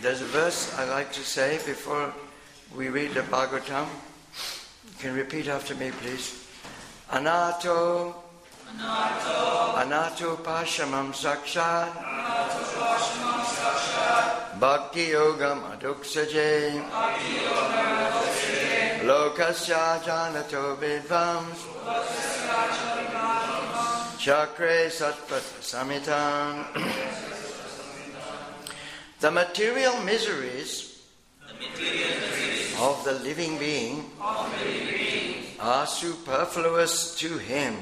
There's a verse I like to say before we read the Bhagavatam. You can repeat after me, please. Anato pashamam sakshat bhakti yogam aduksaje lokasya janato vidvams chakre satpata samitam. The material miseries of the living being are superfluous to him,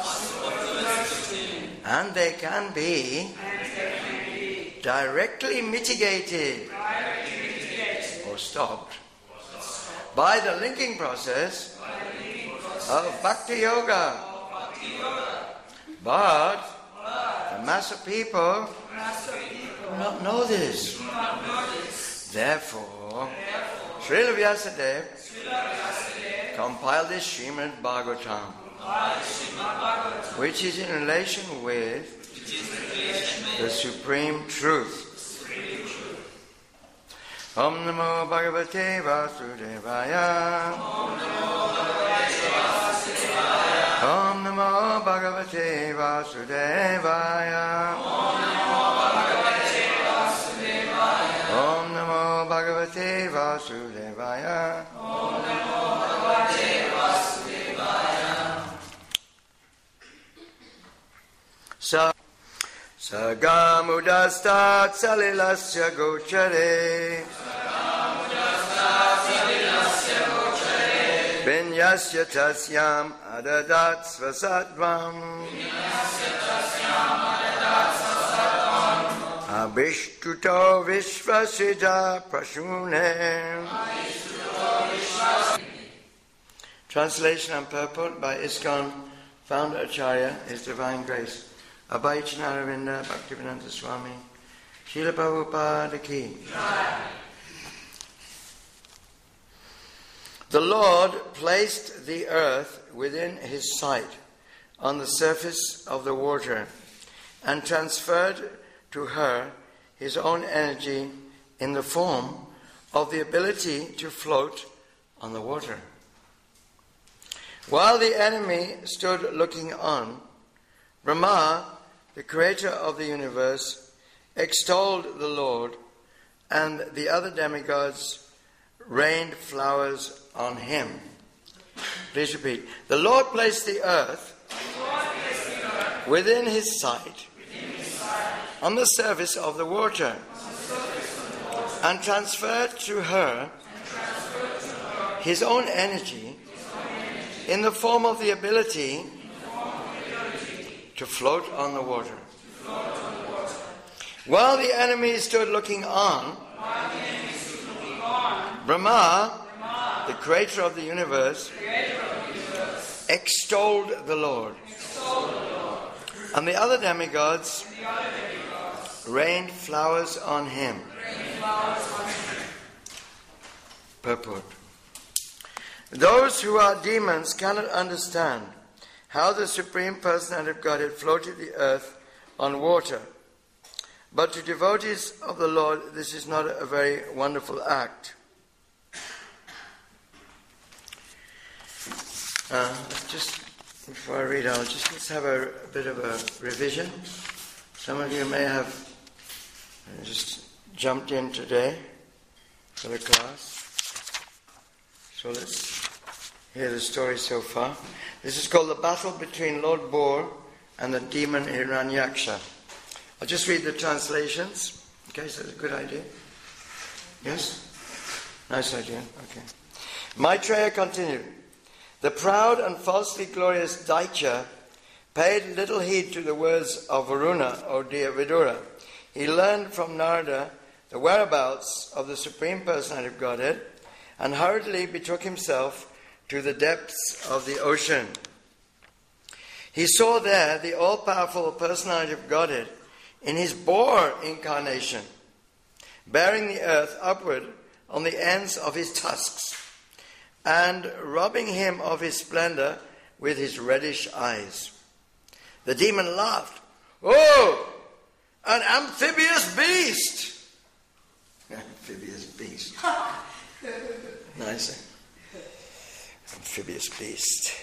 and they can be directly mitigated or stopped by the linking process of Bhakti Yoga. But the mass of people do not know this. Therefore, Srila Vyasadeva compiled this Srimad Bhagavatam, which is in relation with the Supreme Truth. Om Namo Bhagavate Vasudevaya. Om Namo Bhagavate Vasudevaya. Om Namo Bhagavate Vasudevaya. Sagamudastat salilasya gochare Vinyasya tasyam adadat svasatvam Abhishtuto vishvasida prashune. Translation and purport by ISKCON Founder Acharya, His Divine Grace Abhay Chanaravinda Bhaktivedanta Swami Srila Prabhupada Ki. The Lord placed the earth within his sight on the surface of the water and transferred to her his own energy in the form of the ability to float on the water. While the enemy stood looking on, Brahma, the creator of the universe, extolled the Lord, and the other demigods rained flowers on him. Please repeat. The Lord placed the earth within his sight on the surface of the water and transferred to her his own energy in the form of the ability to float on the water. While the enemy stood looking on, Brahma, the creator of the universe, extolled the Lord. And the other demigods rained flowers on him. Purport. Those who are demons cannot understand how the Supreme Personality of Godhead floated the earth on water. But to devotees of the Lord, this is not a very wonderful act. Just before I read on, let's have a bit of a revision. Some of you may have just jumped in today for the class. So let's hear the story so far. This is called the battle between Lord Bor and the demon Hiranyaksha. I'll just read the translations. Okay, so that's a good idea. Yes? Nice idea. Okay. Maitreya continued. The proud and falsely glorious Daitya paid little heed to the words of Varuna, or dear Vidura. He learned from Narada the whereabouts of the Supreme Personality of Godhead and hurriedly betook himself to the depths of the ocean. He saw there the all-powerful Personality of Godhead in his boar incarnation, bearing the earth upward on the ends of his tusks, and robbing him of his splendor with his reddish eyes. The demon laughed. "Oh, an amphibious beast!" Nice. Amphibious beast.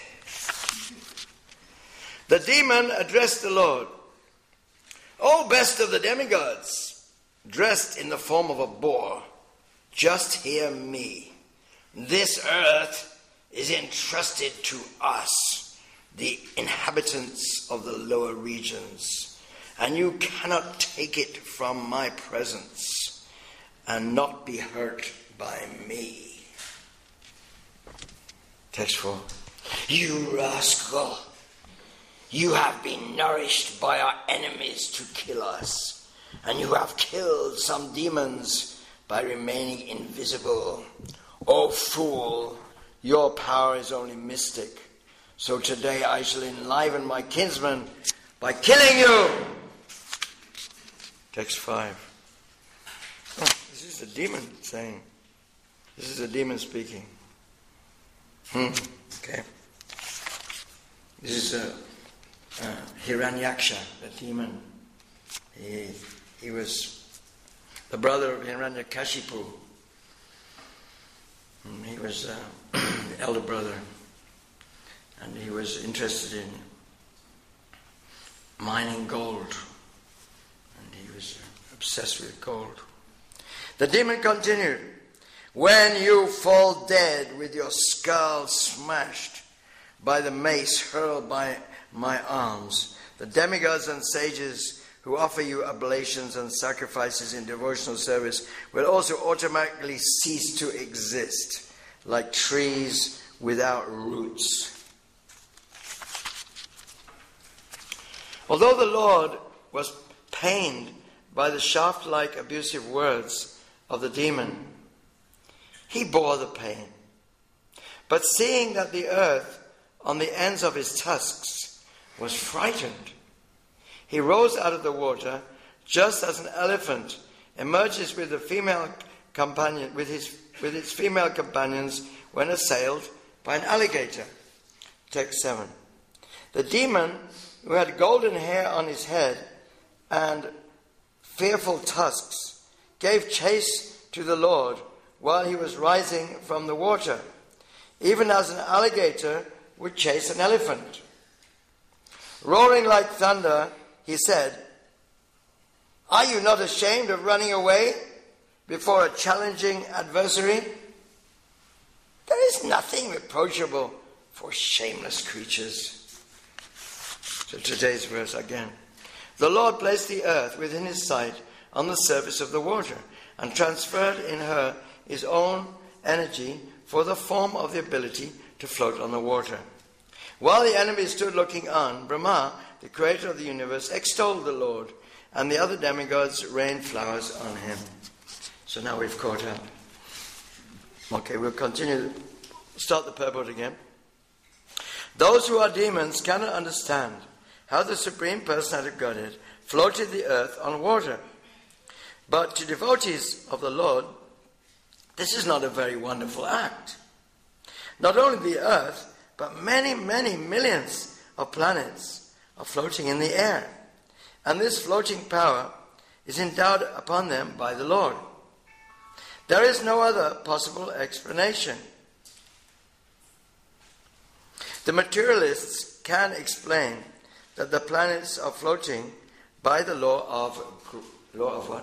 The demon addressed the Lord. O best of the demigods, dressed in the form of a boar, just hear me. This earth is entrusted to us, the inhabitants of the lower regions, and you cannot take it from my presence and not be hurt by me. Text 4. You rascal, you have been nourished by our enemies to kill us, and you have killed some demons by remaining invisible. O fool, your power is only mystic. So today I shall enliven my kinsmen by killing you. Text 5. Oh, this is a demon saying. This is a demon speaking. Okay. This is Hiranyaksha, the demon. He was the brother of Hiranyakashipu. He was the elder brother, and he was interested in mining gold, and he was obsessed with gold. The demon continued, when you fall dead with your skull smashed by the mace hurled by my arms, the demigods and sages who offer you oblations and sacrifices in devotional service will also automatically cease to exist, like trees without roots. Although the Lord was pained by the shaft-like abusive words of the demon, he bore the pain. But seeing that the earth on the ends of his tusks was frightened, he rose out of the water just as an elephant emerges with a female companion, with its female companions when assailed by an alligator. Text 7. The demon, who had golden hair on his head and fearful tusks, gave chase to the Lord while he was rising from the water, even as an alligator would chase an elephant. Roaring like thunder, he said, are you not ashamed of running away before a challenging adversary? There is nothing reproachable for shameless creatures. So today's verse again. The Lord placed the earth within his sight on the surface of the water and transferred in her his own energy for the form of the ability to float on the water. While the enemy stood looking on, Brahma, the creator of the universe, extolled the Lord, and the other demigods rained flowers on him. So now we've caught up. Okay, we'll continue. Start the purport again. Those who are demons cannot understand how the Supreme Personality of Godhead floated the earth on water. But to devotees of the Lord, this is not a very wonderful act. Not only the earth, but many, many millions of planets are floating in the air. And this floating power is endowed upon them by the Lord. There is no other possible explanation. The materialists can explain that the planets are floating by the law of what?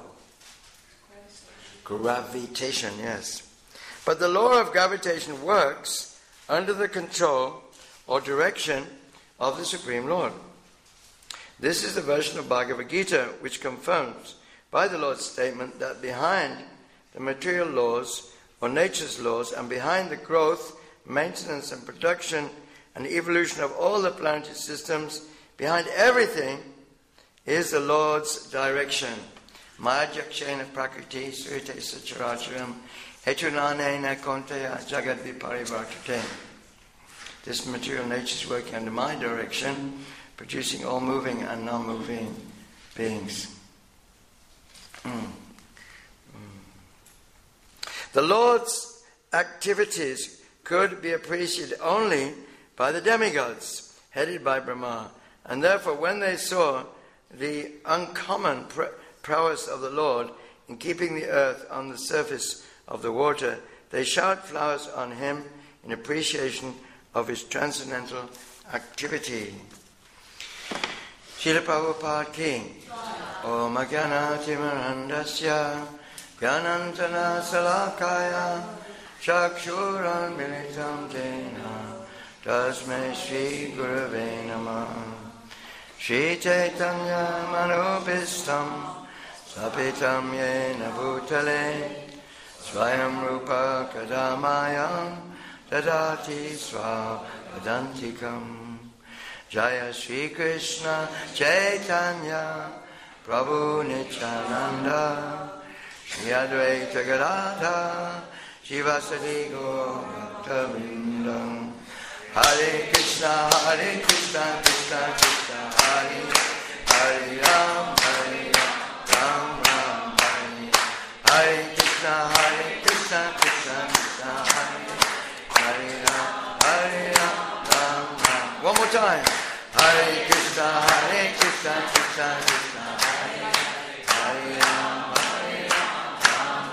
Gravitation, yes. But the law of gravitation works under the control or direction of the Supreme Lord. This is the version of Bhagavad Gita which confirms by the Lord's statement that behind the material laws or nature's laws and behind the growth, maintenance and production and evolution of all the planetary systems, behind everything is the Lord's direction. Maya jakshena prakriti surite sacharacharam hetunanena konteya jagad viparivartate. This material nature is working under my direction, producing all moving and non-moving beings. The Lord's activities could be appreciated only by the demigods, headed by Brahma, and therefore when they saw the uncommon prowess of the Lord in keeping the earth on the surface of the water, they showered flowers on him in appreciation of his transcendental activity. Srila Prabhupada ki. Om Jnana Timirandasya Jnanantana Salakaya Chakshuran Militam Jena Tasmai Shri Gurave Namah. Shri Chaitanya Manobhistam Sapitam Yena Bhutale Swayam Rupa Kadamayam Dadati Svapadantikam. Jaya Shri Krishna Chaitanya Prabhu Nityananda Shri Advaita Gadadhar Shivasadi Gaura Vindam. Hare Krishna Krishna Krishna Hare Hare Ram Ram Ram Hare Hare Krishna Krishna Krishna Hare Hare Ram Ram. One more time. Hare Krishna Krishna Krishna Hare Hare Ram Ram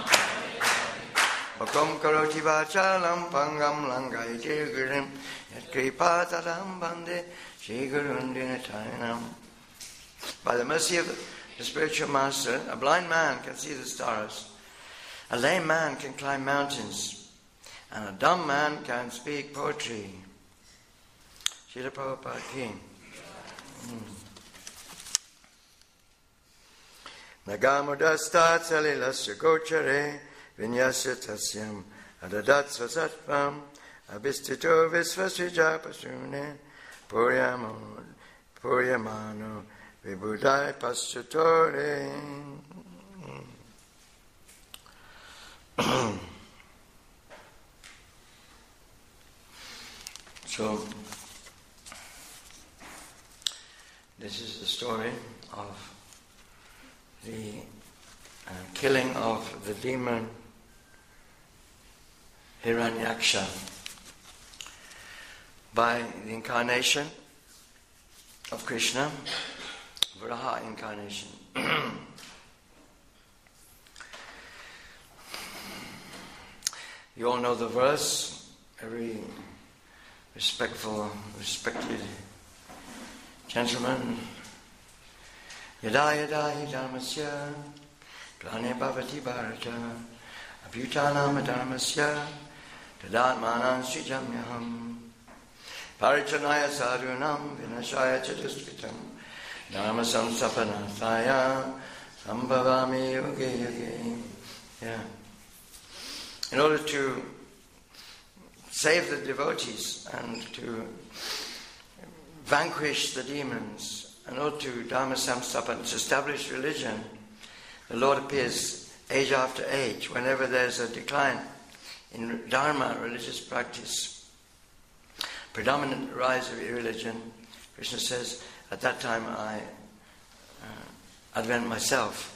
Ram. Vakum karoti vachalam pangam langai tirgurim yat kripataram bande Shri Gurun Dinatayanam. By the mercy of the spiritual master, a blind man can see the stars, a lame man can climb mountains, and a dumb man can speak poetry. Srila Prabhupada ki. Nagamudasta salilasya gochare vinyasya tasyam adadat svasatvam abhistito visvasvijapasune puryamano vibudai paschatore. So, this is the story of the killing of the demon Hiranyaksha by the incarnation of Krishna, Varaha incarnation. You all know the verse. Every respected gentleman. Yada yada hi dharmasya glane bhavati bharata abhutanam dharmasya tadatmanan srijamyaham parichanaya sadhunam vinashaya chatuskritam dharma samsapanasaya sambhavami yoge yoge. Yeah. In order to save the devotees and to vanquish the demons, in order to dharma samstapana, to establish religion, the Lord appears age after age. Whenever there's a decline in dharma, religious practice, predominant rise of irreligion, Krishna says, at that time I advent myself.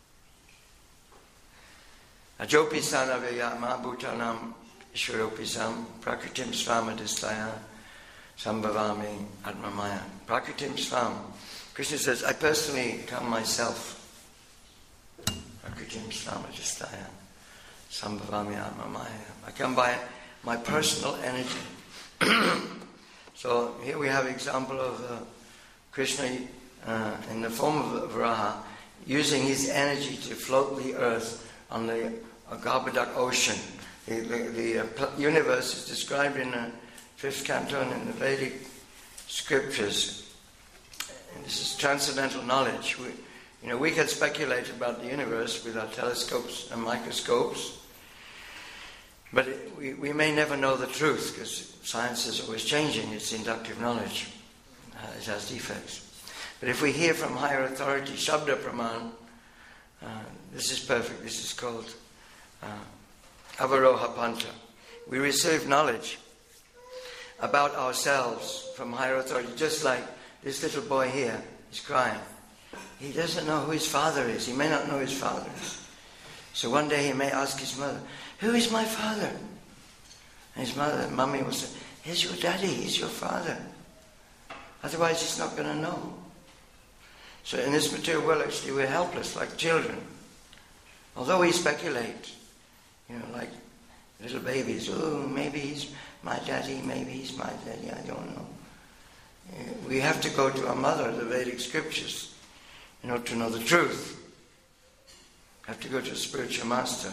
Ajopi sanavayama bhutanam ishvaropisam prakritim svamadistaya sambhavami atmamaya. Prakritim svam. Krishna says, I personally come myself. Prakritim svamadistaya sambhavami atmamaya. I come by my personal energy. So here we have an example of Krishna in the form of Varaha using his energy to float the earth on the Garbhodak ocean. The universe is described in the 5th canto in the Vedic scriptures. And this is transcendental knowledge. We can speculate about the universe with our telescopes and microscopes, but we may never know the truth because science is always changing. It's inductive knowledge. It has defects. But if we hear from higher authority, Shabda Praman, this is perfect. This is called Avaroha Panta. We receive knowledge about ourselves from higher authority, just like this little boy here is crying. He doesn't know who his father is. He may not know his father is. So one day he may ask his mother, who is my father? And his mummy will say, he's your daddy, he's your father. Otherwise he's not going to know. So in this material world, actually, we're helpless, like children. Although we speculate, like Little babies, oh, maybe he's my daddy, maybe he's my daddy, I don't know. We have to go to our mother, the Vedic scriptures, in order to know the truth. We have to go to a spiritual master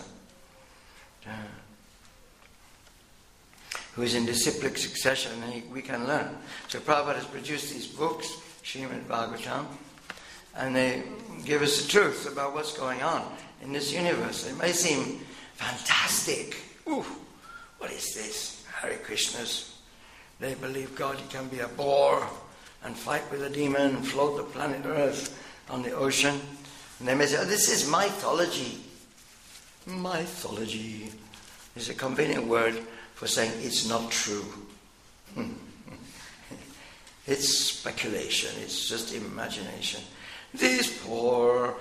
who is in disciplic succession, and we can learn. So Prabhupada has produced these books, Srimad Bhagavatam, and they give us the truth about what's going on in this universe. It may seem fantastic. Ooh, what is this? Hare Krishnas. They believe God can be a boar and fight with a demon and float the planet Earth on the ocean. And they may say, oh, this is mythology. Mythology is a convenient word for saying it's not true. It's speculation. It's just imagination. These poor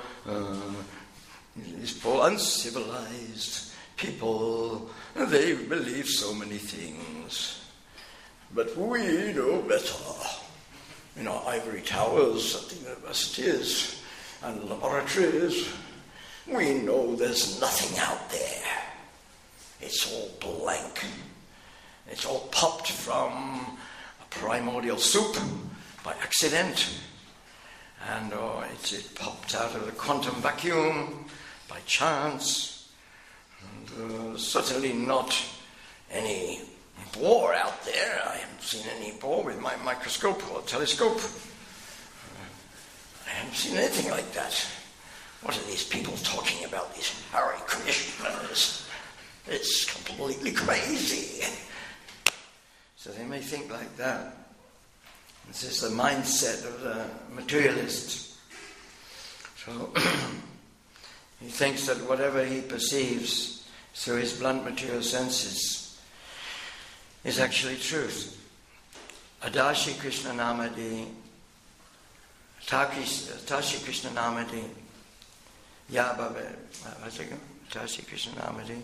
uncivilized people, they believe so many things. But we know better. In our ivory towers at the universities and laboratories, we know there's nothing out there. It's all blank. It's all popped from a primordial soup by accident. And it popped out of the quantum vacuum by chance. And certainly not any boar out there. I haven't seen any boar with my microscope or telescope. I haven't seen anything like that. What are these people talking about, these Hare Krishnas? It's completely crazy. So they may think like that. This is the mindset of the materialist. So he thinks that whatever he perceives through his blunt material senses is actually truth. Adashi Krishna Namadi, Tashi Krishna Namadi, Yababa, what's it called? Tashi Krishna Namadi.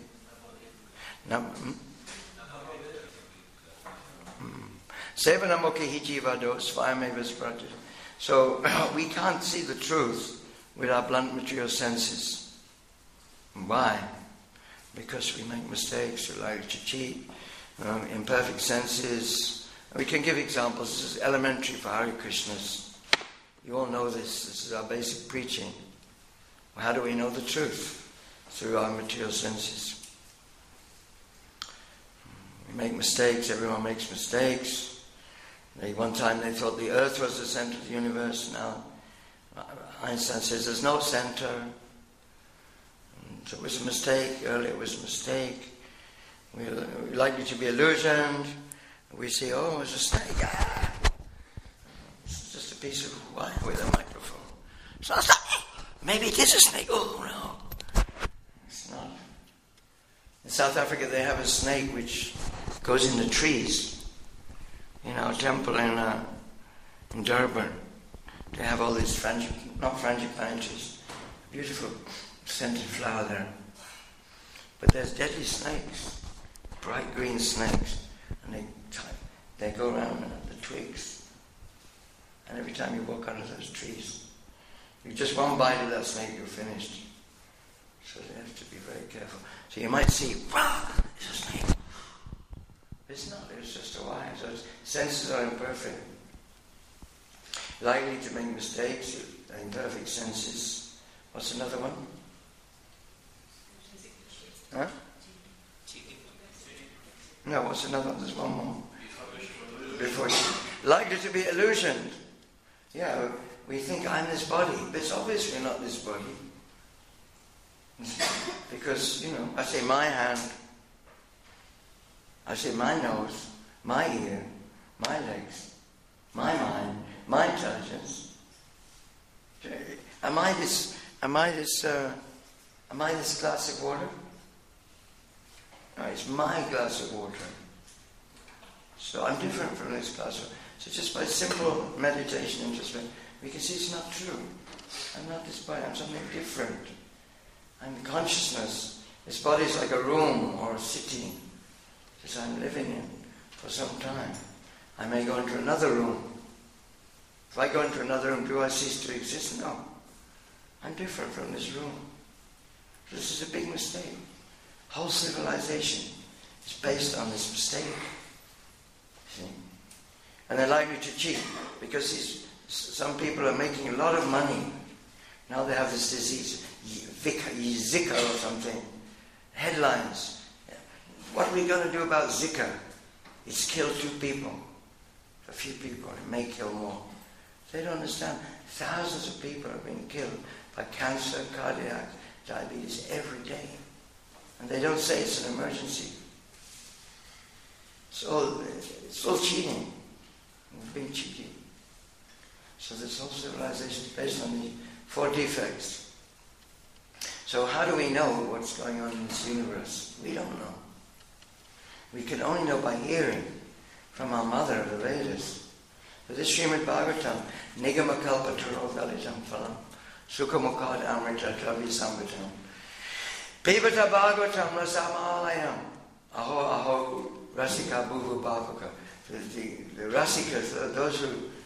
Sevanamukhi hijivado svayameva sprajati. So we can't see the truth with our blunt material senses. Why? Because we make mistakes, we like to cheat, imperfect senses. We can give examples. This is elementary for Hare Krishnas. You all know this. This is our basic preaching. How do we know the truth? Through our material senses. We make mistakes. Everyone makes mistakes. One time they thought the earth was the center of the universe. Now Einstein says there's no center. So it was a mistake. Earlier it was a mistake. We're likely to be illusioned. We say, oh, it's a snake. Ah! It's just a piece of wire with a microphone. It's not. Maybe it is a snake. Oh, no. It's not. In South Africa they have a snake which goes in the trees. In our temple in Durban, they have all these frangipanis, beautiful scented flower there. But there's deadly snakes, bright green snakes, and they go around the twigs. And every time you walk out of those trees, you just one bite of that snake, you're finished. So you have to be very careful. So you might see, wow, it's a snake. It's not, it's just a wire. So senses are imperfect. Likely to make mistakes, imperfect senses. What's another one? Huh? No, what's another one? There's one more. Before you. Likely to be illusioned. Yeah, we think I'm this body, but it's obvious we're not this body. Because, I say my hand, I say my nose, my ear, my legs, my mind, my intelligence. Am I this glass of water? No, it's my glass of water. So I'm different from this glass of water. So just by simple meditation and introspection, we can see it's not true. I'm not this body, I'm something different. I'm consciousness. This body is like a room or a city that I'm living in for some time. I may go into another room. If I go into another room, do I cease to exist? No. I'm different from this room. This is a big mistake. Whole civilization It's based on this mistake. See? And they're likely to cheat because some people are making a lot of money. Now they have this disease, Zika or something. Headlines. What are we going to do about Zika? It's killed 2 people. A few people. It may kill more. They don't understand. Thousands of people are being killed by cancer, cardiac, diabetes every day. And they don't say it's an emergency. It's all cheating. We're being cheated. So this whole civilization is based on these 4 defects. So how do we know what's going on in this universe? We don't know. We can only know by hearing from our mother, the Vedas. So this Srimad Bhagavatam, Nigamakalpataro Galitam Phalam, Sukhamukad Amrita Travi Samvitam, Pibata Bhagavatam Rasamalayam, Aho Aho Rasika Bhuvu Bhavaka. The Rasikas, those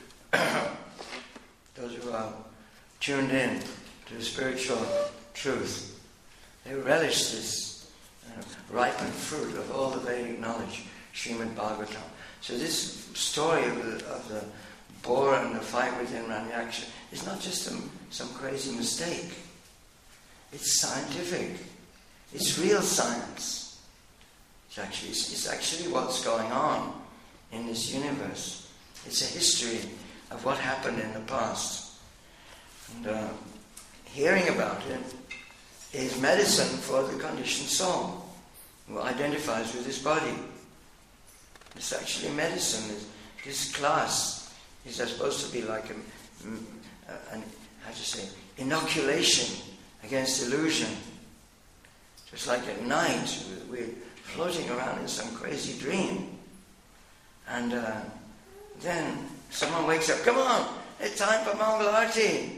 who are tuned in to the spiritual truth, they relish this ripened fruit of all the Vedic knowledge, Srimad Bhagavatam. So this story of the boar and the fight with Hiranyaksha is not just some crazy mistake. It's scientific. It's real science. It's actually what's going on in this universe. It's a history of what happened in the past. And hearing about it is medicine for the conditioned soul who identifies with his body. It's actually medicine. This class is supposed to be like inoculation against illusion. Just like at night, we're floating around in some crazy dream. And then someone wakes up, come on, it's time for Mangal Arati.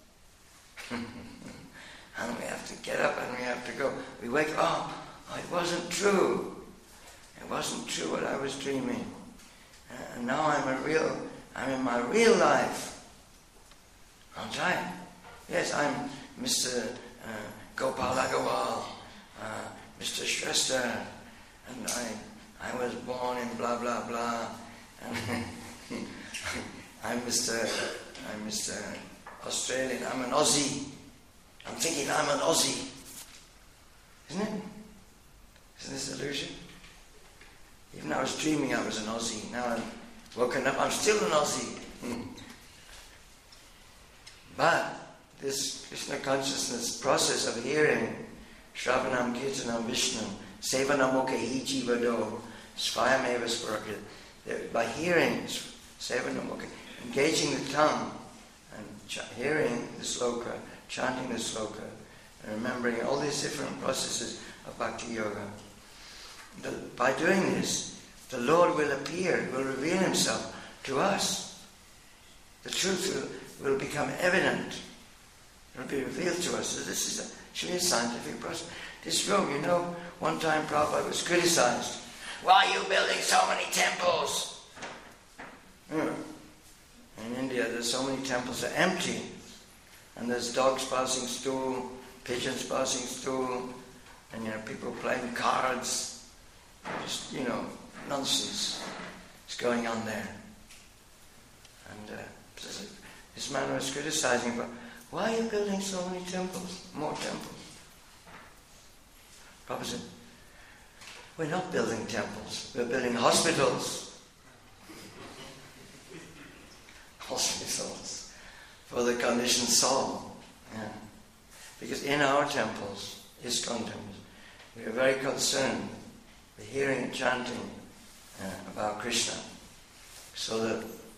And we have to get up and we have to go. We wake up, it wasn't true. It wasn't true what I was dreaming. And now I'm in my real life. Aren't I? Yes, I'm Mr. Gopal Agarwal, Mr. Shrestha, and I was born in blah blah blah. And I'm Mr. Australian, I'm an Aussie. I'm thinking I'm an Aussie. Isn't it? Isn't this illusion? Even I was dreaming I was an Aussie. Now I'm woken up, I'm still an Aussie. But this Krishna consciousness process of hearing Shravanam Kirtanam Vishnu Sevanam Mukhi Jivado Svayameva Sparakrit, by hearing Sevanam Mukhi, engaging the tongue and hearing the sloka, chanting the sloka, and remembering all these different processes of bhakti yoga. By doing this, the Lord will appear, will reveal himself to us. The truth will become evident. It will be revealed to us. So this is actually a scientific process. This room, one time Prabhupada was criticized. Why are you building so many temples? In India, there's so many temples that are empty. And there's dogs passing stool, pigeons passing stool, and people playing cards. Just, nonsense is going on there. And this man was criticizing, but why are you building so many temples, more temples? Prabhupada said, we're not building temples, we're building hospitals. Hospitals for the conditioned soul. Yeah. Because in our temples, ISKCON temples, we are very concerned with hearing and chanting about Krishna, so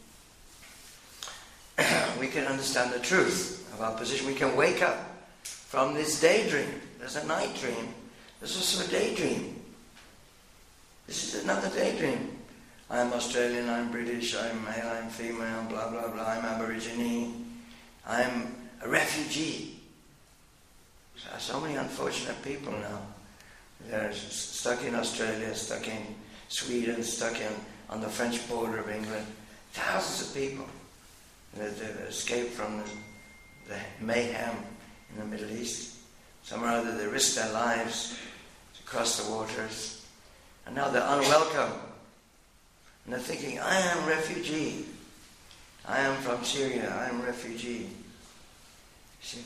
that we can understand the truth of our position. We can wake up from this daydream. There's a night dream. There's also a daydream. This is another daydream. I'm Australian, I'm British, I'm male, I'm female, blah, blah, blah, I'm Aborigine, I'm a refugee. So many unfortunate people now. They're stuck in Australia, stuck in Sweden, stuck on the French border of England. Thousands of people that escaped from the mayhem in the Middle East. Some or other, they risked their lives to cross the waters. And now they're unwelcome. And they're thinking, I am refugee. I am from Syria. I am refugee. See?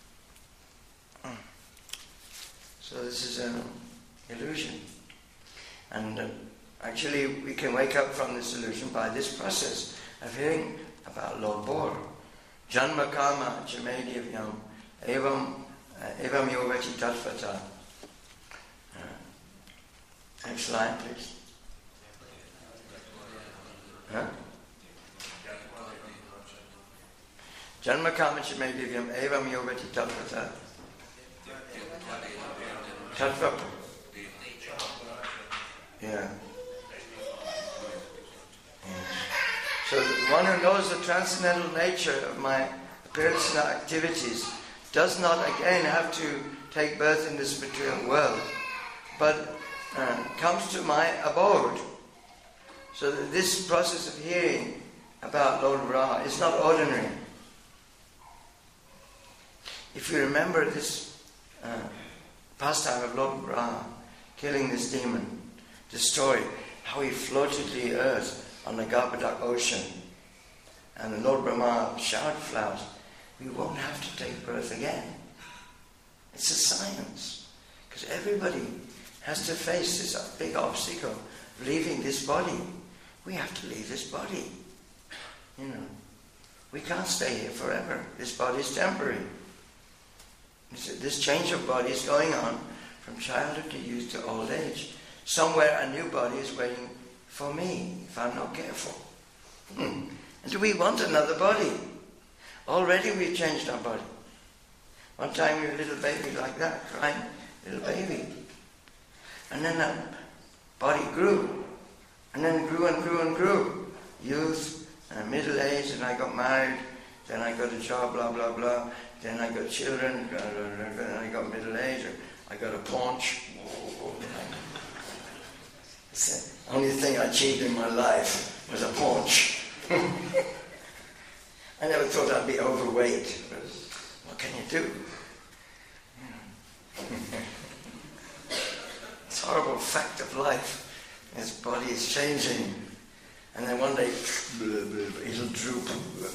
So this is an illusion. And actually we can wake up from this illusion by this process of hearing about Lord Bor. Janma karma chamedivyam evam yovati tatvata. Next slide, please. Huh? Janma karma chamedivyam evam yovati tatvata. Tattva. Yeah. So the one who knows the transcendental nature of my appearance and activities does not again have to take birth in this material world, but comes to my abode. So that this process of hearing about Lord Ra is not ordinary. If you remember this pastime of Lord Ra killing this demon, the story, how he floated the earth on the Garbadak ocean, and the Lord Brahma showered flowers, we won't have to take birth again. It's a science, because everybody has to face this big obstacle of leaving this body. We have to leave this body. You know, we can't stay here forever. This body is temporary. This change of body is going on from childhood to youth to old age. Somewhere a new body is waiting for me, if I'm not careful. And do we want another body? Already we've changed our body. One time we were a little baby like that, crying, little baby. And then that body grew. And then grew and grew and grew. Youth, and middle age, and I got married, then I got a job, blah, blah, blah. Then I got children, then I got middle age, I got a paunch. It's the only thing I achieved in my life was a paunch. I never thought I'd be overweight, but what can you do? It's a horrible fact of life. His body is changing. And then one day, it'll droop.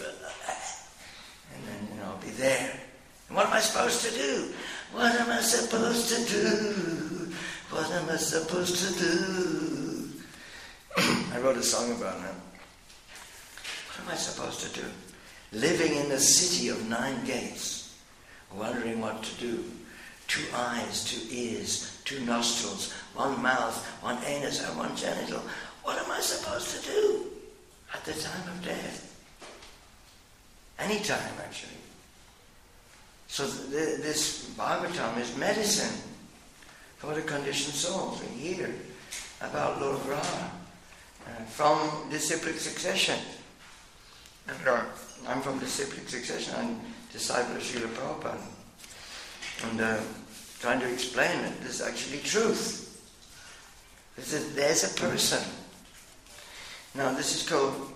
And then, I'll be there. And what am I supposed to do? What am I supposed to do? What am I supposed to do? I wrote a song about that. What am I supposed to do? Living in the city of 9 gates, wondering what to do. 2 eyes, 2 ears, 2 nostrils, 1 mouth, 1 anus, and 1 genital. What am I supposed to do at the time of death? Any time, actually. So this Bhagavatam is medicine for the conditioned souls. We hear about Lord Ra from disciplic succession. And I'm from disciplic succession. I'm disciple of Srila Prabhupada. And trying to explain that this is actually truth. There's a person. Now this is called,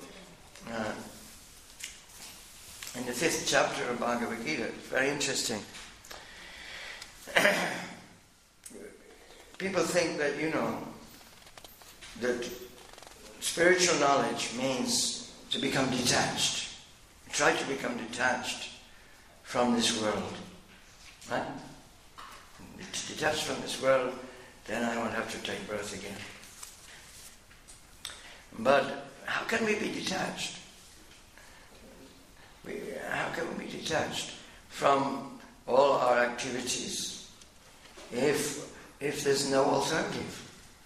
in the 5th chapter of Bhagavad Gita, it's very interesting. People think that, that spiritual knowledge means to become detached. Try to become detached from this world. Right? Detached from this world, then I won't have to take birth again. But how can we be detached? How can we be detached from all our activities if there's no alternative?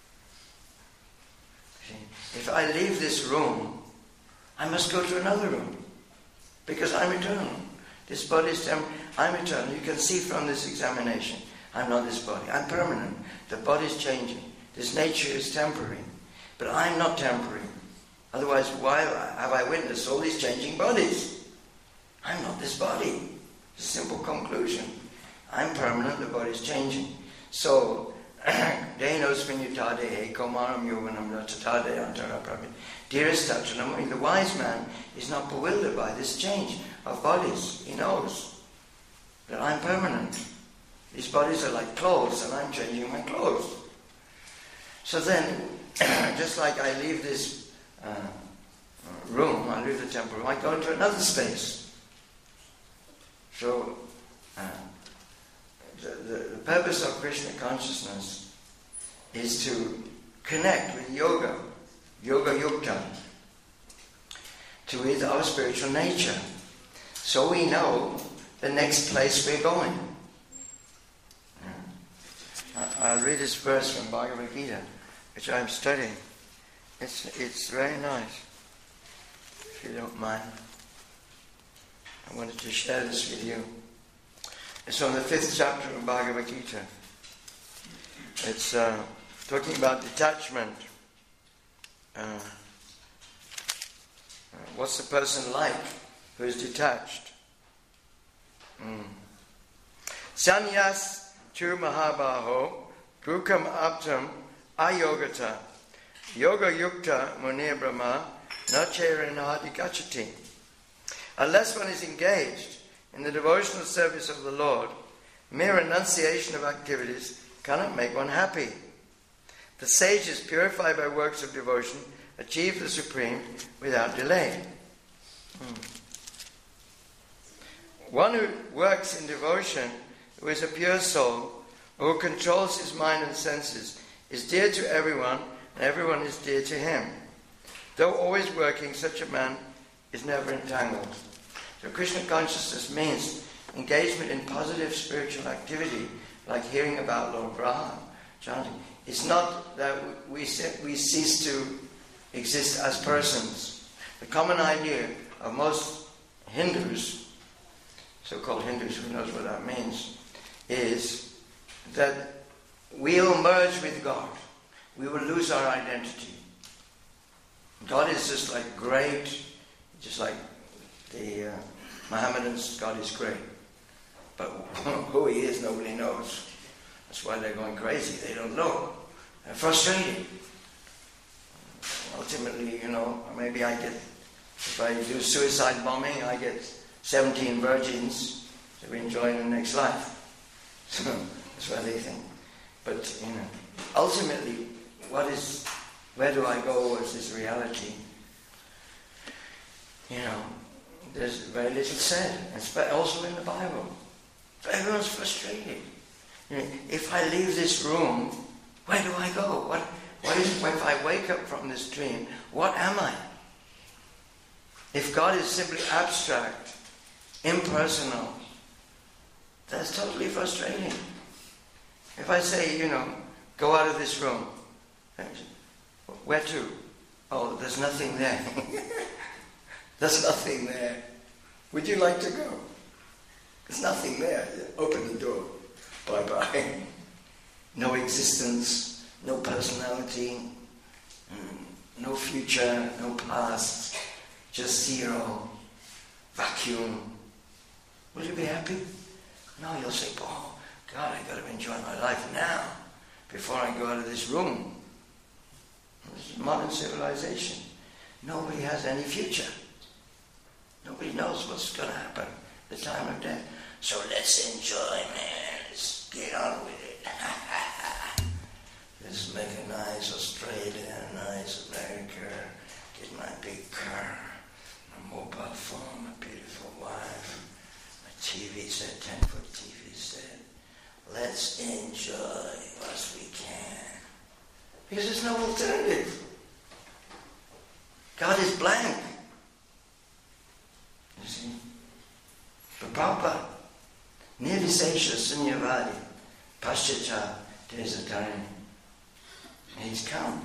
See? If I leave this room, I must go to another room because I'm eternal. This body is temporary. I'm eternal. You can see from this examination, I'm not this body. I'm permanent. The body is changing. This nature is temporary. But I'm not temporary. Otherwise, why have I witnessed all these changing bodies? I'm not this body. It's a simple conclusion. I'm permanent, the body is changing. So, dearest Tatranam, the wise man is not bewildered by this change of bodies. He knows that I'm permanent. These bodies are like clothes and I'm changing my clothes. So then, just like I leave this room, I leave the temple room, I go into another space. So, the purpose of Krishna consciousness is to connect with yoga, yoga yukta, with our spiritual nature. So we know the next place we're going. I'll read this verse from Bhagavad Gita, which I'm studying. It's very nice, if you don't mind. I wanted to share this with you. It's from the 5th chapter of Bhagavad Gita. It's talking about detachment. What's the person like who is detached? Sanyas tu mahabaho dukam aptam ayogata yoga yukta mune brahma nacherenadi gachati. Unless one is engaged in the devotional service of the Lord, mere enunciation of activities cannot make one happy. The sages, purified by works of devotion, achieve the supreme without delay. One who works in devotion, who is a pure soul, who controls his mind and senses, is dear to everyone, and everyone is dear to him. Though always working, such a man is never entangled. So Krishna consciousness means engagement in positive spiritual activity, like hearing about Lord Brahma, chanting. It's not that we cease to exist as persons. The common idea of most Hindus, so-called Hindus, who knows what that means, is that we'll merge with God. We will lose our identity. God is just like great, just like the Mohammedans, God is great. But who he is, nobody knows. That's why they're going crazy. They don't know. They're frustrated. Ultimately, maybe if I do suicide bombing, I get 17 virgins to enjoy in the next life. So that's what they think. But, ultimately, where do I go as this reality? There's very little said, also in the Bible. Everyone's frustrated. If I leave this room, where do I go? What is it if I wake up from this dream? What am I? If God is simply abstract, impersonal, that's totally frustrating. If I say, go out of this room, where to? Oh, there's nothing there. There's nothing there. Would you like to go? There's nothing there. Open the door. Bye-bye. No existence, no personality, no future, no past, just zero, vacuum. Will you be happy? No, you'll say, oh, God, I've got to enjoy my life now before I go out of this room. This is modern civilization. Nobody has any future. Nobody knows what's going to happen at the time of death. So let's enjoy, man. Let's get on with it. Let's make a nice Australia, a nice America, get my big car, my mobile phone, my beautiful wife, my TV set, 10-foot TV set. Let's enjoy what we can. Because there's no alternative. God is blank. You see? But Prabhupada, Nirvisesha Sunyavadi, Paschata Desatari, he's come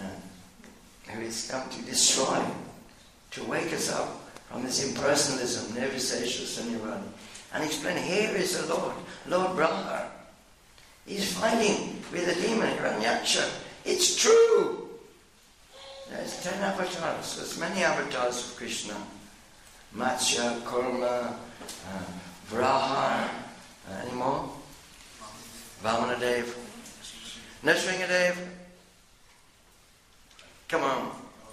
to destroy, to wake us up from this impersonalism, Nirvisesha Sunyavadi, and explain, here is the Lord, Lord Brahma. He's fighting with the demon, Hiranyaksha. It's true. There's 10 avatars. There's many avatars of Krishna. Matsya, Kurma, Vraha, any more? Vamanadev. Nrsingadev. Come on.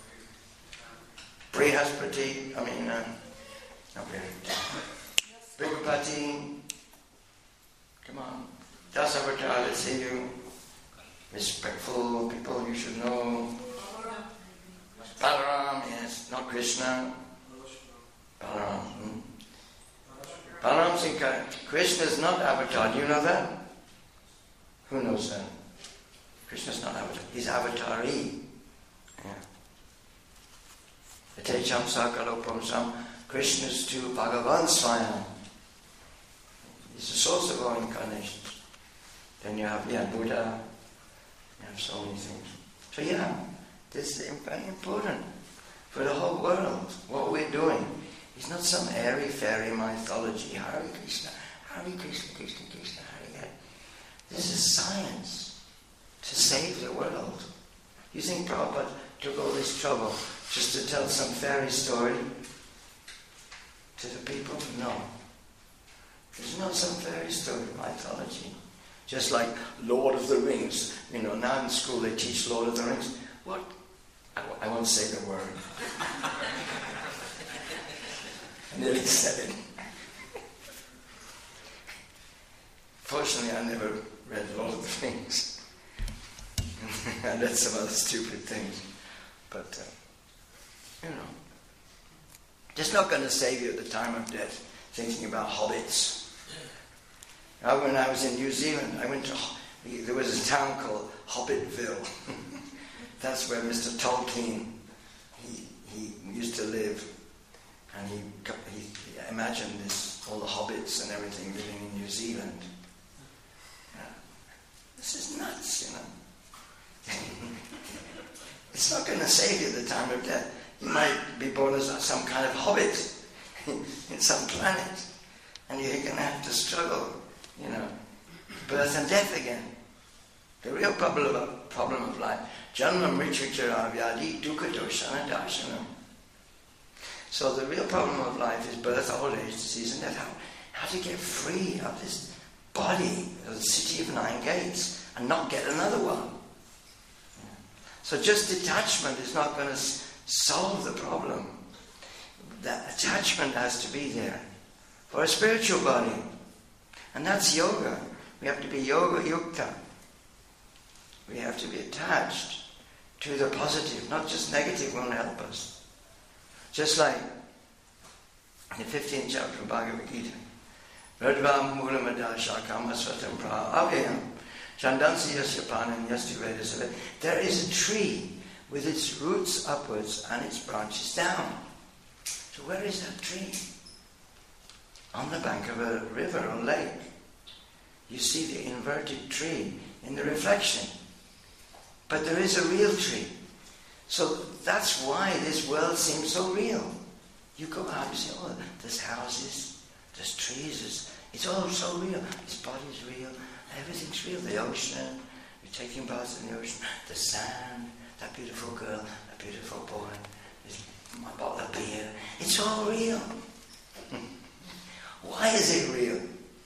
Brihaspati, not Brihaspati. Brigapati. Come on. Dasavatar, let's see you. respectful people you should know. Balaram, yes, not Krishna. Balaram. Balaram's incarnate. Krishna is not avatar. Do you know that? Who knows that? Krishna's not avatar. He's avatari. Yeah. Atecham sakalopam sam. Krishna's to Bhagavan Swayam. He's the source of all incarnations. Then you have Buddha. You have so many things. So this is very important for the whole world. What we're doing is not some airy-fairy mythology. Hare Krishna, Krishna, Krishna, Hare Hare. This is science to save the world. You think Prabhupada took all this trouble just to tell some fairy story to the people? No. There's not some fairy story mythology. Just like Lord of the Rings. Now in school they teach Lord of the Rings. What? I won't say the word. I nearly said it. Fortunately, I never read Lord of the Rings. I read some other stupid things. But, just not going to save you at the time of death, thinking about hobbits. When I was in New Zealand, there was a town called Hobbitville. That's where Mr. Tolkien, he used to live. And he imagined all the hobbits and everything living in New Zealand. This is nuts, It's not going to save you at the time of death. You might be born as some kind of hobbit in some planet. And you're going to have to struggle, birth and death again. The real problem of life. Janma mrityu jara vyadi dukkha doshana darshanam. So the real problem of life is birth, old age, disease, and death. How to get free of this body, of the city of 9 gates, and not get another one. So just detachment is not going to solve the problem. That attachment has to be there for a spiritual body. And that's yoga. We have to be yoga yukta. We have to be attached to the positive, not just negative won't help us. Just like in the 15th chapter of Bhagavad Gita, Radvam Mulamada Shakam Asvatam Pra Avyam Chandansi Yasyapanam Yastiveda. There is a tree with its roots upwards and its branches down. So where is that tree? On the bank of a river or lake. You see the inverted tree in the reflection. But there is a real tree. So that's why this world seems so real. You go out and say, there's houses, there's trees, it's all so real. This body's real, everything's real. The ocean, you're taking baths in the ocean, the sand, that beautiful girl, that beautiful boy, my bottle of beer. It's all real. Why is it real?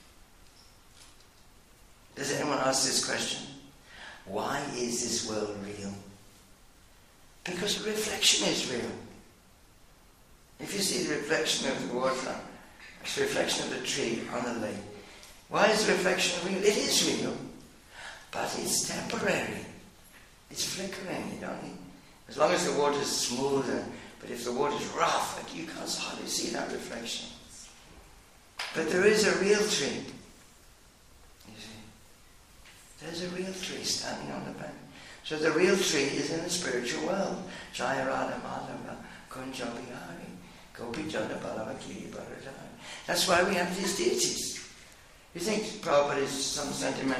Does anyone ask this question? Why is this world real? Because the reflection is real. If you see the reflection of the water, it's the reflection of the tree on the lake. Why is the reflection real? It is real, but it's temporary. It's flickering, As long as the water is smooth, but if the water is rough, you can't hardly see that reflection. But there is a real tree. You see, there's a real tree standing on the bank. So the real tree is in the spiritual world. Jaya Radha Madhava Kunja Bihari Gopi Jana Balavaki Bharadari. That's why we have these deities. You think Prabhupada is some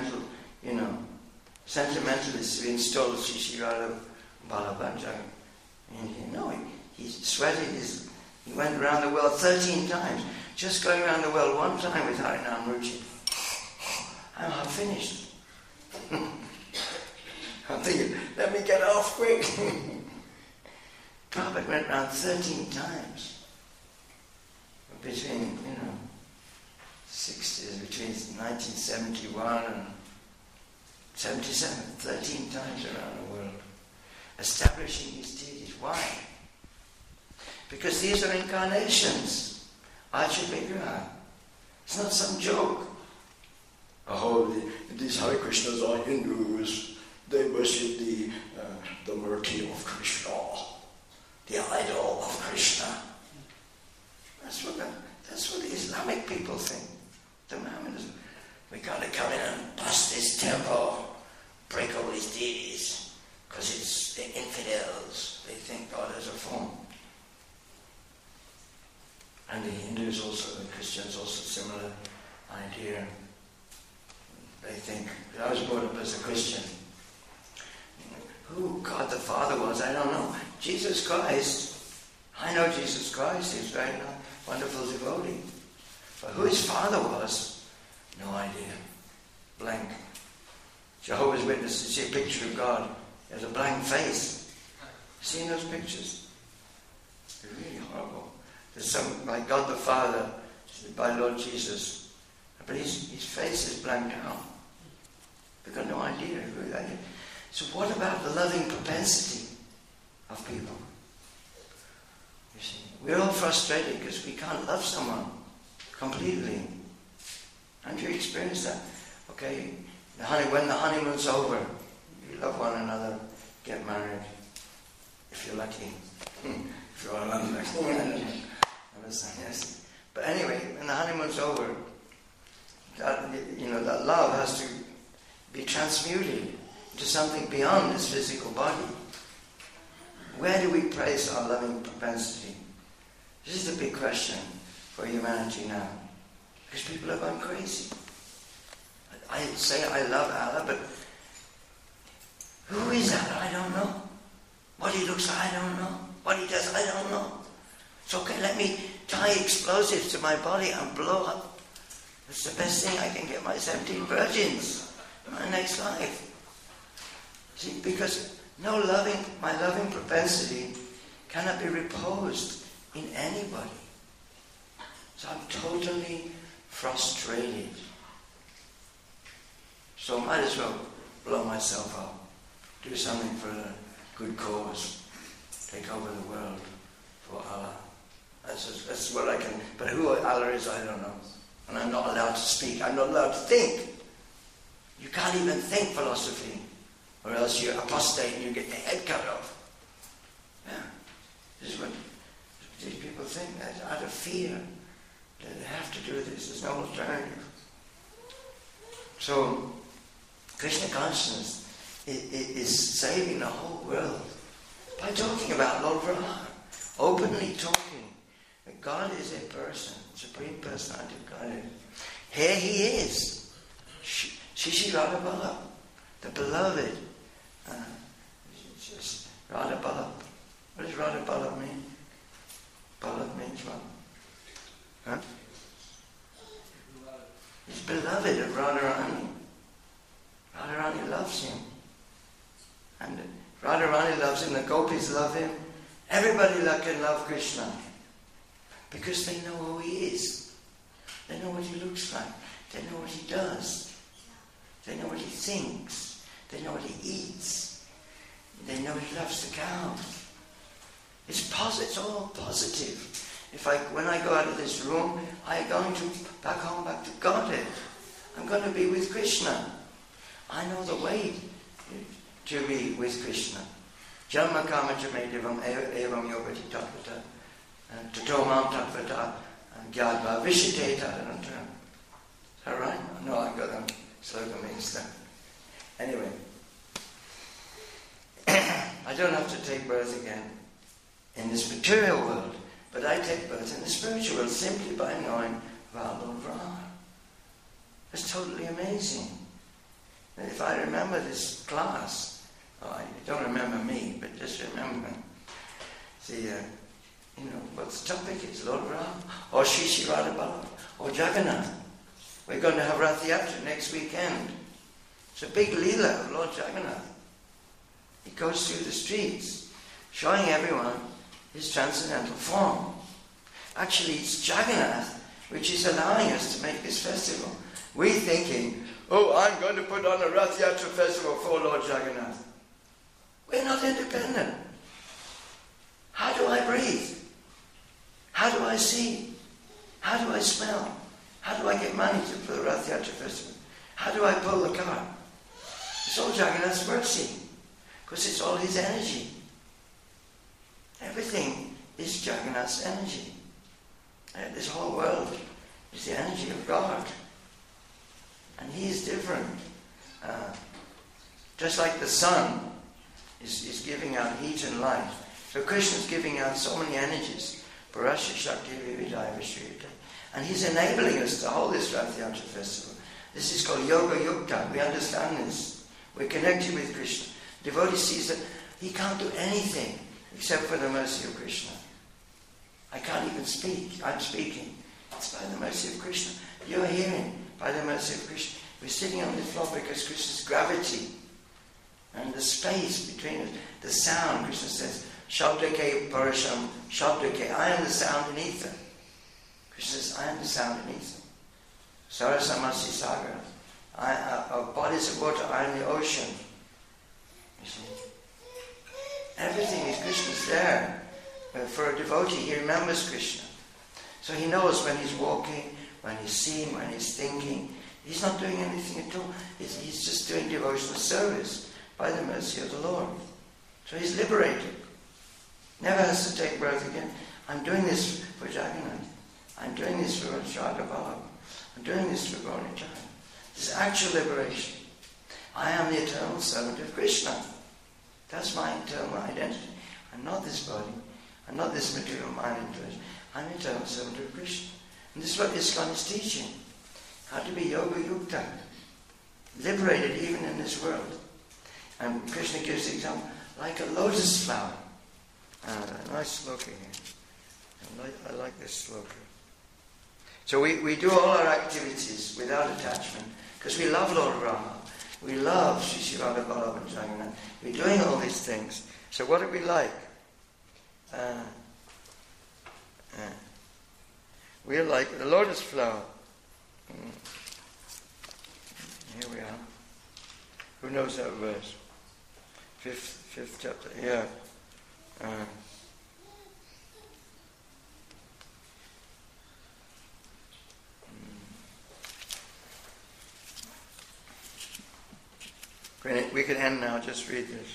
sentimentalist who installed Sri Sri Radha Balabhanja in here? No, he sweated he went around the world 13 times. Just going around the world one time with Harinam Ruchi. I'm half finished. I'm thinking, let me get off quick. Prabhupada went around 13 times. Between 1971 and 77, 13 times around the world. Establishing his deities. Why? Because these are incarnations. Achavigraha. It's not some joke. Oh, these Hare Krishnas are Hindus. they worship the Murti of Krishna, the idol of Krishna. That's what the Islamic people think. The Mohammedans, we got to come in and bust this temple, break all these deities, because it's the infidels. They think God has a form. And the Hindus also, the Christians also, similar idea. They think, I was brought up as a Christian. Who God the Father was, I don't know. Jesus Christ, I know Jesus Christ, he's a very wonderful devotee. But who his Father was, no idea. Blank. Jehovah's Witnesses see a picture of God, he has a blank face. Seen those pictures? They're really horrible. There's some, like God the Father, by Lord Jesus, but his face is blanked out. We've got no idea who that is. So what about the loving propensity of people? You see, we're all frustrated because we can't love someone completely. Haven't you experienced that? Okay, when the honeymoon's over, you love one another, get married, if you're lucky. If you're unlucky. Yes. But anyway, when the honeymoon's over, that love has to be transmuted into something beyond this physical body. Where do we place our loving propensity? This is the big question for humanity now. Because people have gone crazy. I say I love Allah, but who is Allah? I don't know. What he looks like, I don't know. What he does, I don't know. So let me tie explosives to my body and blow up. That's the best thing I can get my 17 virgins in my next life. See, because my loving propensity cannot be reposed in anybody. So I'm totally frustrated. So I might as well blow myself up. Do something for a good cause. Take over the world for Allah. That's what I can. But who Allah is, I don't know. And I'm not allowed to speak. I'm not allowed to think. You can't even think philosophy. Or else you apostate and you get your head cut off. Yeah. This is what these people think. That out of fear. They have to do this. There's no alternative. So, Krishna consciousness is saving the whole world by talking about Lord Brahma. Openly talking. That God is a person. Supreme Personality of Godhead. Here he is. Shishi Radha Ballabh. The beloved. Just Radha Ballabh. What does Radha Ballabh mean? Ballabh means what? Huh? He's beloved of Radharani. Radharani loves him. And Radharani loves him, the gopis love him. Everybody can love Krishna. Because they know who he is. They know what he looks like. They know what he does. They know what he thinks. They know what he eats. They know he loves the cows. It's all positive. When I go out of this room, I'm going to back to Godhead. I'm going to be with Krishna. I know the way to be with Krishna. Janma kama chamedivam evam yogati tatvata tatomam tatvata gyadva vishiteta. Is that right? No, I got them slogan means that. Anyway, I don't have to take birth again in this material world, but I take birth in the spiritual world simply by knowing about Lord Brahma. It's totally amazing. If I remember this class, I don't remember me, but just remember what the topic is, Lord Brahma, or Shishi Radha Ballabh, or Jagannath. We're going to have Rath Yatra next weekend. It's a big Leela of Lord Jagannath. He goes through the streets, showing everyone his transcendental form. Actually, it's Jagannath which is allowing us to make this festival. We're thinking, I'm going to put on a Rath Yatra festival for Lord Jagannath. We're not independent. How do I breathe? How do I see? How do I smell? How do I get money for the Rath Yatra festival? How do I pull the car? It's all Jagannath's mercy. Because it's all his energy. Everything is Jagannath's energy. This whole world is the energy of God. And he is different. Just like the sun is giving out heat and light. So Krishna is giving out so many energies. Parasya Shakti Vividaya Vishriyate. And he's enabling us to hold this Rath Yatra festival. This is called Yoga Yukta. We understand this. We're connected with Krishna. The devotee sees that he can't do anything except for the mercy of Krishna. I can't even speak. I'm speaking. It's by the mercy of Krishna. You're hearing by the mercy of Krishna. We're sitting on the floor because Krishna's gravity and the space between us, the sound, Krishna says, Shabdake Parasham, Shabdake, I am the sound in ether. Krishna says, I am the sound in ether. Sarasamasi Sagar, our bodies of water, I am the ocean. You see? Everything is Krishna's there. For a devotee, he remembers Krishna. So he knows when he's walking, when he's seeing, when he's thinking. He's not doing anything at all. He's just doing devotional service by the mercy of the Lord. So he's liberated. Never has to take birth again. I'm doing this for Jagannath. I'm doing this for Shraddha Ballabha. I'm doing this for Gauranga. This is actual liberation. I am the eternal servant of Krishna. That's my eternal identity. I'm not this body. I'm not this material mind and flesh. I'm the eternal servant of Krishna. And this is what ISKCON is teaching. How to be Yoga Yukta. Liberated even in this world. And Krishna gives the example, like a lotus flower. A nice sloka here. I like this sloka. So we do all our activities without attachment because we love Lord Rama. We love Sri Sri Radha Ballabha and Jagannath. We're doing all these things. So what do we like? We're like the lotus flower. Here we are. Who knows that verse? Fifth chapter. Yeah. We can end now. Just read this.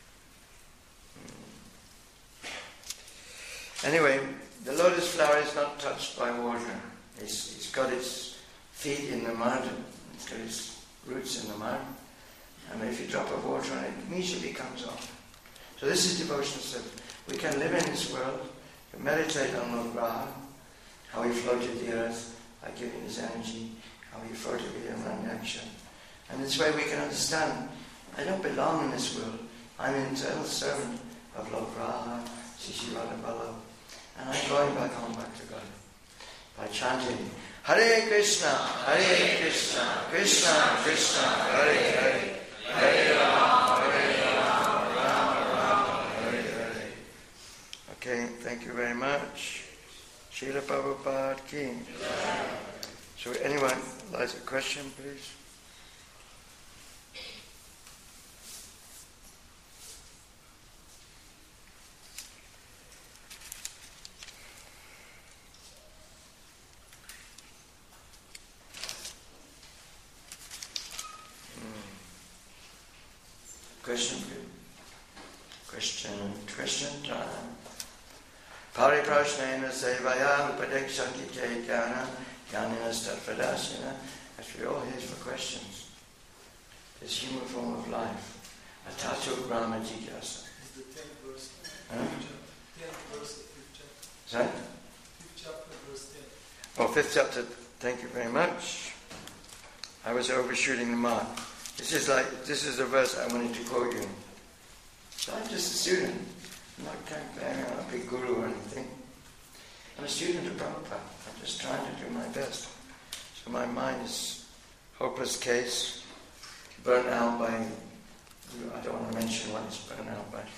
Anyway, the lotus flower is not touched by water. It's got its feet in the mud. It's got its roots in the mud. And if you drop a water on it, it immediately comes off. So this is devotional service. We can live in this world, we can meditate on Lord Raha, how he floated the earth by giving his energy, how he floated with Yamanyaksha. And this way we can understand, I don't belong in this world. I'm an eternal servant of Lord Raha, Sri Sri Radha Ballabha. And I'm going back home, back to God. By chanting, Hare Krishna, Krishna Krishna, Hare Hare, Hare Rama, Rama, Hare Hare. Okay, thank you very much. Srila Prabhupada ki. So anyone has a question, please? Question time. Pariprashnena sevaya upadekshanti chaitana yanina statpadasina. As we all here for questions. This human form of life. Atato grama jigyasa. It's the 10th verse. Huh? 10th verse, 5th chapter. Sorry? 5th chapter, verse 10. Oh, 5th chapter. Thank you very much. I was overshooting the mark. This is a verse I wanted to quote you. So I'm just a student. I'm not campaigning on a big guru or anything. I'm a student of Prabhupada. I'm just trying to do my best. So my mind is hopeless case, burnt out by, I don't want to mention what it's burnt out by.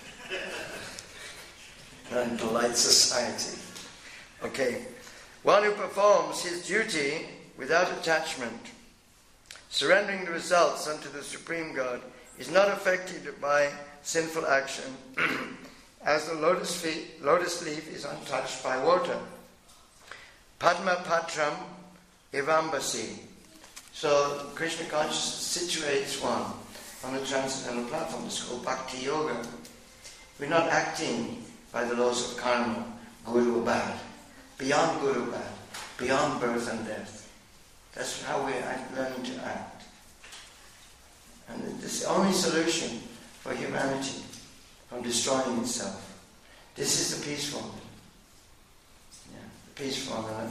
And polite society. Okay. One who performs his duty without attachment, surrendering the results unto the Supreme God, is not affected by sinful action, as the lotus leaf is untouched by water. Padma patram evambasi. So Krishna consciousness situates one on the transcendental platform. It's called Bhakti Yoga. We're not acting by the laws of karma, good or bad, beyond good or bad, beyond birth and death. That's how we're learning to act. And it's the only solution for humanity from destroying itself. This is the peace formula. Yeah, the peace formula.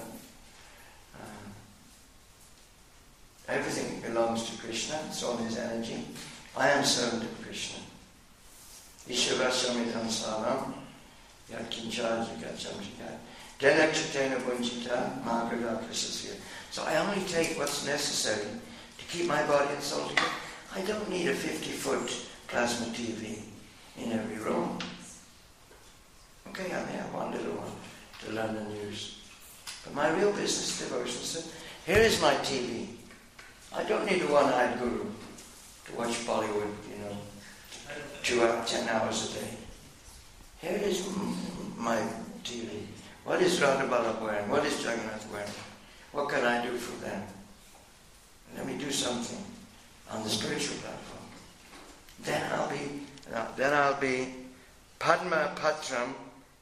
Everything belongs to Krishna, it's all his energy. I am servant of Krishna. Ishvarashamidam saram, yat kinchar jagacham jagat. Denakchatena bunjita, magaga krisasya. So I only take what's necessary to keep my body and soul together. I don't need a 50-foot plasma TV in every room. Okay, I may have one little one to learn the news. But my real business devotion said, here is my TV. I don't need a one-eyed guru to watch Bollywood, 10 hours a day. Here is my TV. What is Radha Ballabh wearing? What is Jagannath wearing? What can I do for them? Let me do something on the spiritual platform. Then I'll be Padma Patram.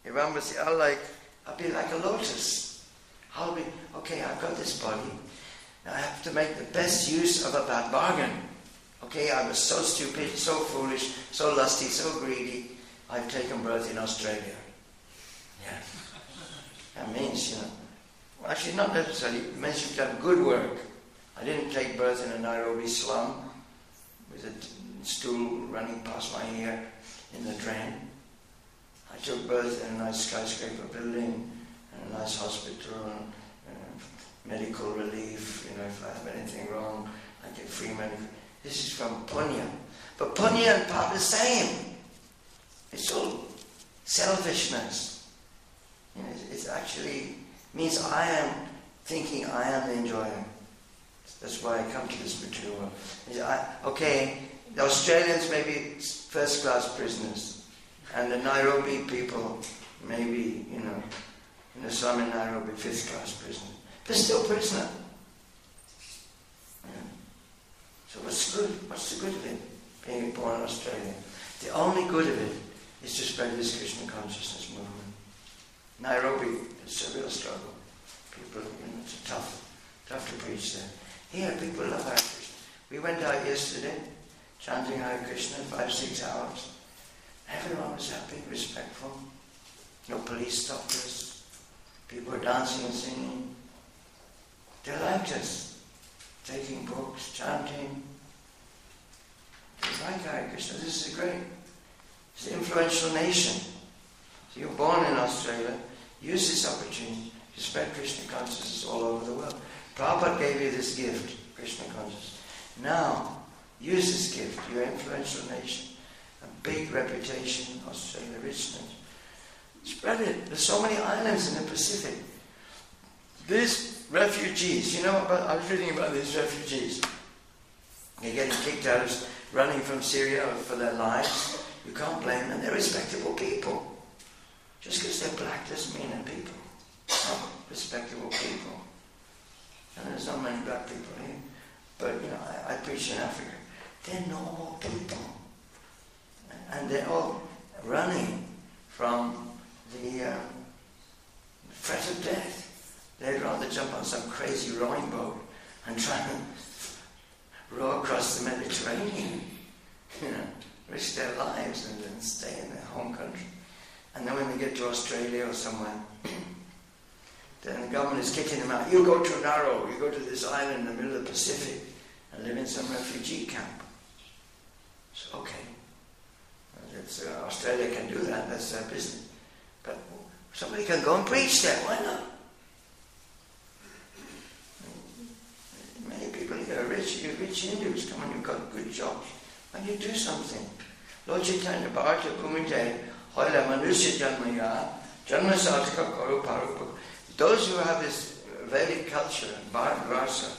I'll be like a lotus. I'll be, okay, I've got this body. Now I have to make the best use of a bad bargain. Okay, I was so stupid, so foolish, so lusty, so greedy. I've taken birth in Australia. Yeah. That means, actually not necessarily, it means you've done good work. I didn't take birth in a Nairobi slum with a stool running past my ear in the drain. I took birth in a nice skyscraper building, and a nice hospital, medical relief, if I have anything wrong, I get free medical. This is from Punya. But Punya and Pap is the same. It's all selfishness. It actually means I am thinking I am the enjoyer. That's why I come to this material world. Okay, the Australians may be first-class prisoners, and the Nairobi people may be, in the slum in Nairobi, fifth-class prisoners. They're still prisoner. Yeah. So what's good? What's the good of it, being born in Australia? The only good of it is to spread this Krishna consciousness movement. Nairobi, it's a real struggle. People, it's tough to preach there. Here, people love Hare Krishna. We went out yesterday, chanting Hare Krishna 5-6 hours. Everyone was happy, respectful. No police stopped us. People were dancing and singing. They liked us, taking books, chanting. They like Hare Krishna. This is great. It's an influential nation. So you're born in Australia. Use this opportunity to spread Krishna consciousness all over the world. Prabhupada gave you this gift, Krishna consciousness. Now, use this gift. You're an influential nation. A big reputation, Australia, richness. Spread it. There's so many islands in the Pacific. These refugees, I was reading about these refugees. They're getting kicked out, running from Syria for their lives. You can't blame them. They're respectable people. Just because they're black doesn't mean they're people. No, respectable people. And there's not many black people here. But, I preach in Africa. They're normal people. And they're all running from the threat of death. They'd rather jump on some crazy rowing boat and try and row across the Mediterranean, risk their lives and then stay in their home country. And then when they get to Australia or somewhere, then the government is kicking them out. You go to Nauru, you go to this island in the middle of the Pacific and live in some refugee camp. So, okay. Australia can do that, that's their business. But somebody can go and preach there, why not? Many people here are rich Hindus, come on, you've got good jobs. Why don't you do something? Lord Chaitanya Bharata Bhumite Hoila Manusya Janmaya Janma Sataka Karu Parupa. Those who have this Vedic culture, Bharat Rasa,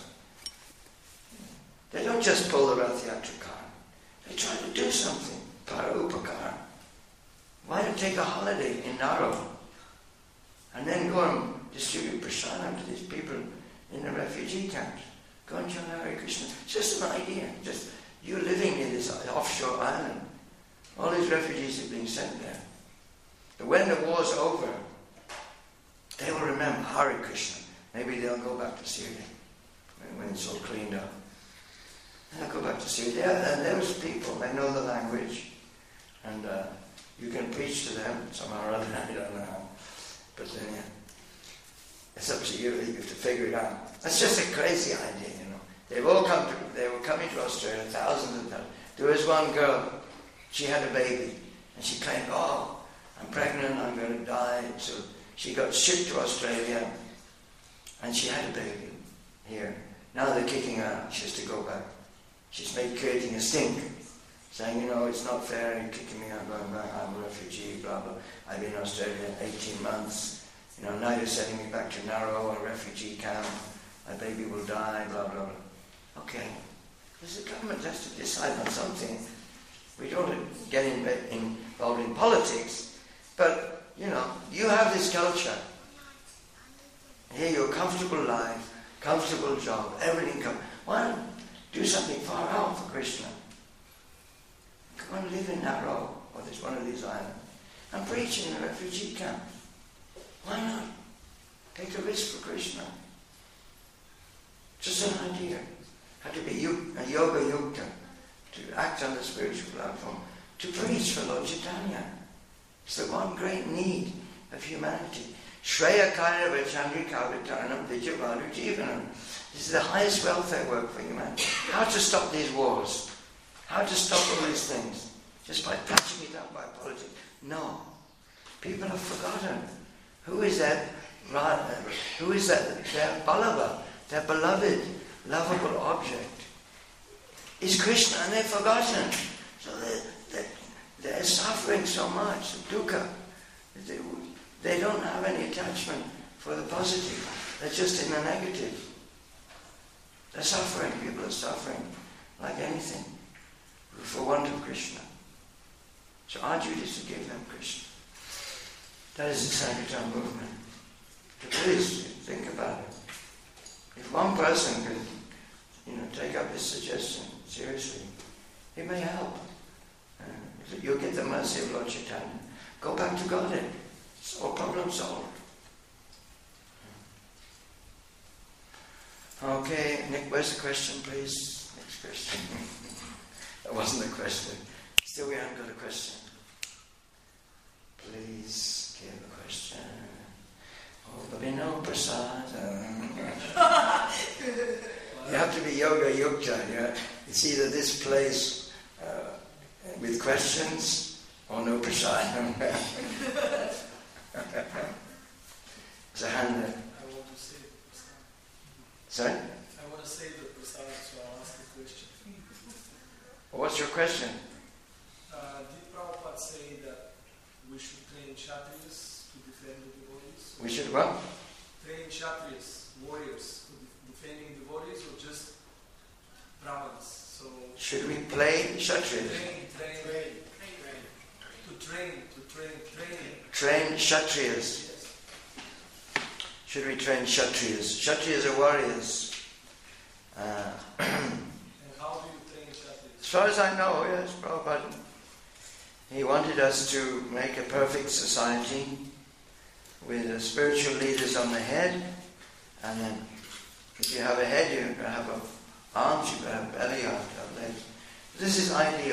they don't just pull the Rath Yatra card. They try to do something. Parupakar. Why don't you take a holiday in Nauru and then go and distribute prasadam to these people in the refugee camps? Go and chant Hare Krishna. It's just an idea. Just You're living in this offshore island. All these refugees are being sent there. But when the war's over, they will remember Hare Krishna. Maybe they'll go back to Syria when it's all cleaned up. They'll go back to Syria. And those people, they know the language. And you can preach to them somehow or other. I don't know how. But it's up to you. You have to figure it out. That's just a crazy idea, you know. They were coming to Australia, thousands of them. There was one girl, she had a baby. And she claimed, oh, I'm pregnant, I'm going to die. So she got shipped to Australia. And she had a baby here. Now they're kicking her out. She has to go back. She's creating a stink. Saying, it's not fair, you're kicking me out, going back, I'm a refugee, blah, blah. I've been in Australia 18 months. Now you're sending me back to Narrow, a refugee camp. My baby will die, blah, blah, blah. Okay. Because the government has to decide on something. We don't get involved in politics. But, you have this culture. Here, your comfortable life, comfortable job, everything comes. Why not do something far out for Krishna? Go and live in Narrow, or there's one of these islands, and preach in a refugee camp. Why not? Take a risk for Krishna. Just an idea. Have to be a yoga yukta, to act on the spiritual platform, to preach for Lord Chaitanya. It's the one great need of humanity. Shreya Kairava Chandrika Vitaranam Vijavaru Jivanam. This is the highest welfare work for humanity. How to stop these wars. How to stop all these things? Just by patching it up by politics? No. People have forgotten. Who is that? Who is that? Their Ballabha, their beloved, lovable object. Is Krishna, and they've forgotten. So they're suffering so much, dukkha. They don't have any attachment for the positive. They're just in the negative. They're suffering. People are suffering like anything for want of Krishna. So our duty is to give them Krishna. That is the Sankirtan movement. But please think about it. If one person can, take up this suggestion seriously, it may help. You'll get the mercy of Lord Chaitanya. Go back to Godhead. It's all problem solved. Okay, Nick, where's the question, please? Next question. That wasn't a question. Still, we haven't got a question. Please give a question. Oh, but we know prasad. You have to be yoga yukta. It's either this place with questions or no prasad. It's a hand there. I want to say prasad. Sorry? I want to say the prasad, so I'll ask the question. What's your question? Did Prabhupada say that we should train Kshatriyas to defend the devotees? We should what? Train Kshatriyas, warriors, to defending devotees, or just Brahmanas? So should we play Kshatriyas? Train Kshatriyas. Yes. Should we train Kshatriyas? Kshatriyas are warriors. And how do you train Kshatriyas? As far as I know, yes, Prabhupada, he wanted us to make a perfect society with the spiritual leaders on the head, and then if you have a head, you're going to have arms, you're going to have belly, you have to have legs. This is ideal.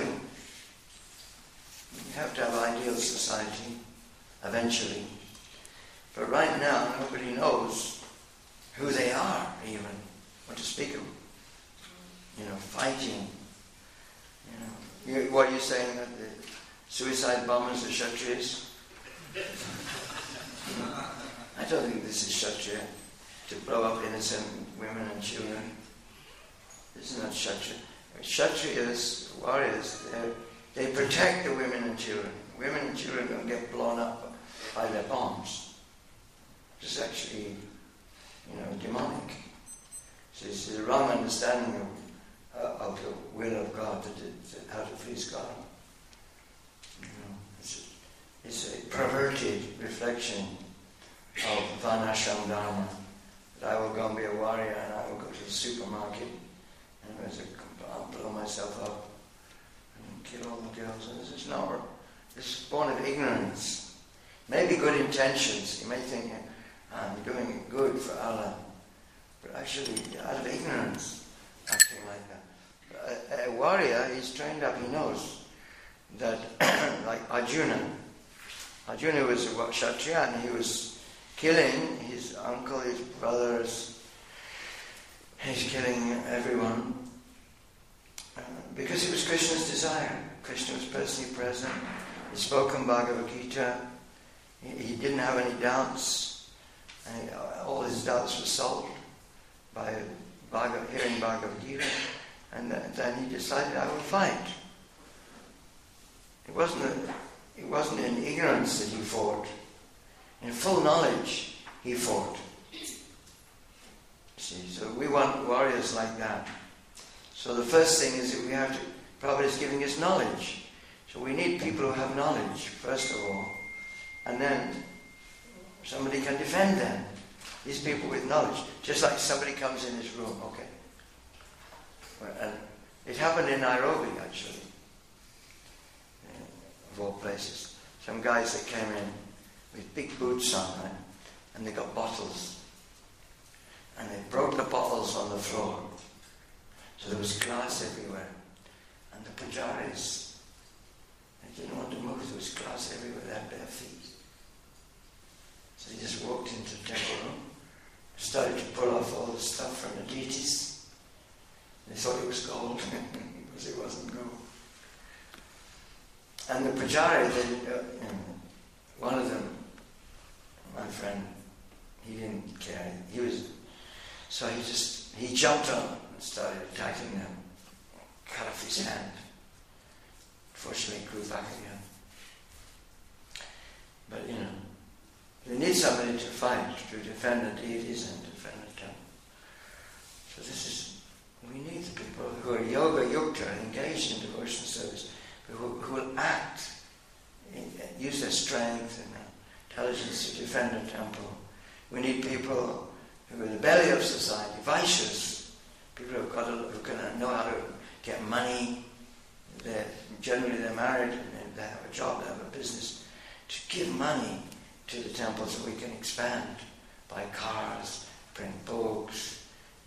You have to have ideal society, eventually. But right now, nobody knows who they are, even. What to speak of, fighting. What are you saying, that the suicide bombers are Kshatriyas? I don't think this is Kshatriya, to blow up innocent women and children. This is not Kshatriya. Kshatriyas, warriors, they protect the women and children. Women and children don't get blown up by their bombs. It's actually, demonic. So it's the wrong understanding of the will of God, how to please God. It's a perverted reflection of Varnashram Dharma. That I will go and be a warrior, and I will go to the supermarket And I'll blow myself up and kill all the girls. And this is born of ignorance. Maybe good intentions. You may think, I'm doing good for Allah. But actually, out of ignorance, acting like that. A warrior, he's trained up, he knows that, like Arjuna was a Kshatriya, and he was killing his uncle, his brothers, he's killing everyone, because it was Krishna's desire. Krishna was personally present, he spoke in Bhagavad Gita, he didn't have any doubts, and all his doubts were solved by hearing Bhagavad Gita, and then he decided, I will fight. It wasn't in ignorance that he fought. In full knowledge, he fought. See, so we want warriors like that. So the first thing is that we have to, Prabhupada is giving us knowledge. So we need people who have knowledge, first of all. And then somebody can defend them. These people with knowledge. Just like somebody comes in this room, okay. And it happened in Nairobi, actually. Of all places. Some guys that came in with big boots on, right? And they got bottles. And they broke the bottles on the floor. So there was glass everywhere. And the pujaris, they didn't want to move. There was glass everywhere. They had bare feet. So they just walked into the temple room, started to pull off all the stuff from the deities. They thought it was gold, because it wasn't gold. And the pujari, one of them, my friend, he didn't care. He jumped on and started attacking them, cut off his hand. Fortunately, it grew back again. But we need somebody to fight, to defend the deities and defend the temple. So we need the people who are yoga yukta, engaged in devotional service, who will act, use their strength and intelligence to defend the temple. We need people who are the belly of society, Vaishyas, people who can know how to get money. Generally they're married and they have a job, they have a business, to give money to the temple so we can expand, buy cars, print books,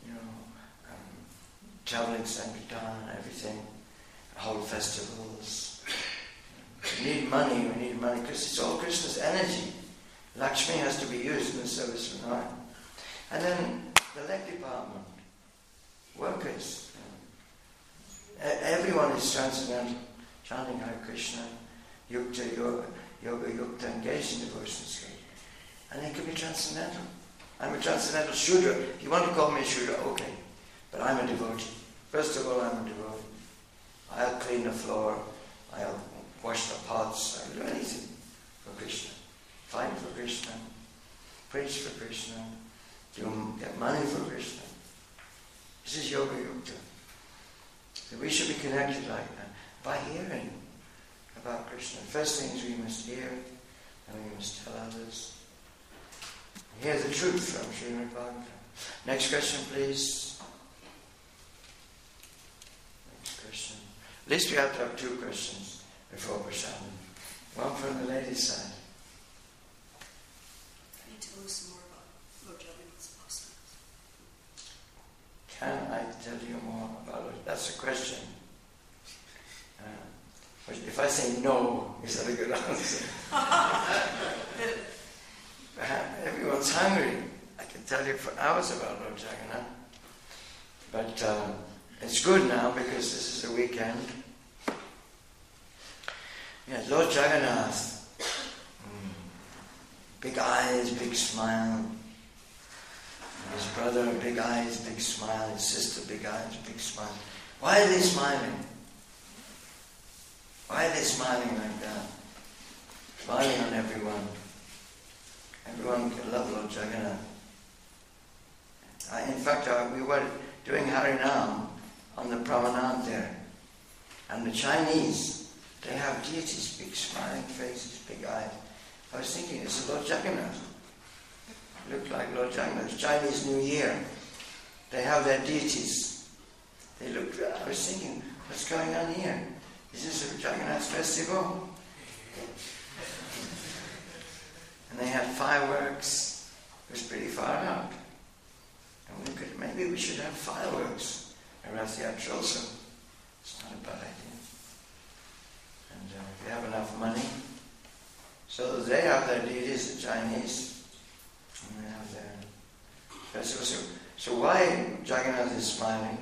traveling sankirtan, everything, hold festivals. We need money because it's all Krishna's energy. Lakshmi has to be used in the service of Narayan. And then the leg department, workers. Everyone is transcendental, chanting Hare Krishna, Yukta, Yoga Yukta, engaged in devotional service. And they can be transcendental. I'm a transcendental Shudra. If you want to call me a Shudra, okay. But I'm a devotee. First of all, I'm a devotee. I'll clean the floor, I'll wash the pots, I'll do anything for Krishna. Fight for Krishna, preach for Krishna, get money for Krishna. This is Yoga Yukta. So we should be connected like that by hearing about Krishna. First thing is we must hear, and we must tell others. Hear the truth from Srimad Bhagavatam. Next question, please. Next question. At least we have to have two questions before Prashadam. One from the ladies' side. Can you tell us more about Lord Jagannath's pastimes? Can I tell you more about it? That's a question. If I say no, is that a good answer? Everyone's hungry. I can tell you for hours about Lord Jagannath. But it's good now because this is a weekend. Yeah, Lord Jagannath. Big eyes, big smile. His brother, big eyes, big smile. His sister, big eyes, big smile. Why are they smiling? Why are they smiling like that? Smiling on everyone. Everyone can love Lord Jagannath. In fact, we were doing Harinam on the promenade there. And the Chinese, they have deities, big smiling faces, big eyes. I was thinking, it's Lord Jagannath. Looked like Lord Jagannath. Chinese New Year. They have their deities. They looked around. I was thinking, what's going on here? Is this a Jagannath festival? And they had fireworks. It was pretty far out. And maybe we should have fireworks at Rath Yatra also. It's not a bad idea. And if you have enough money. So they have their deities, the Chinese. And they have their festivals. So why Jagannath is smiling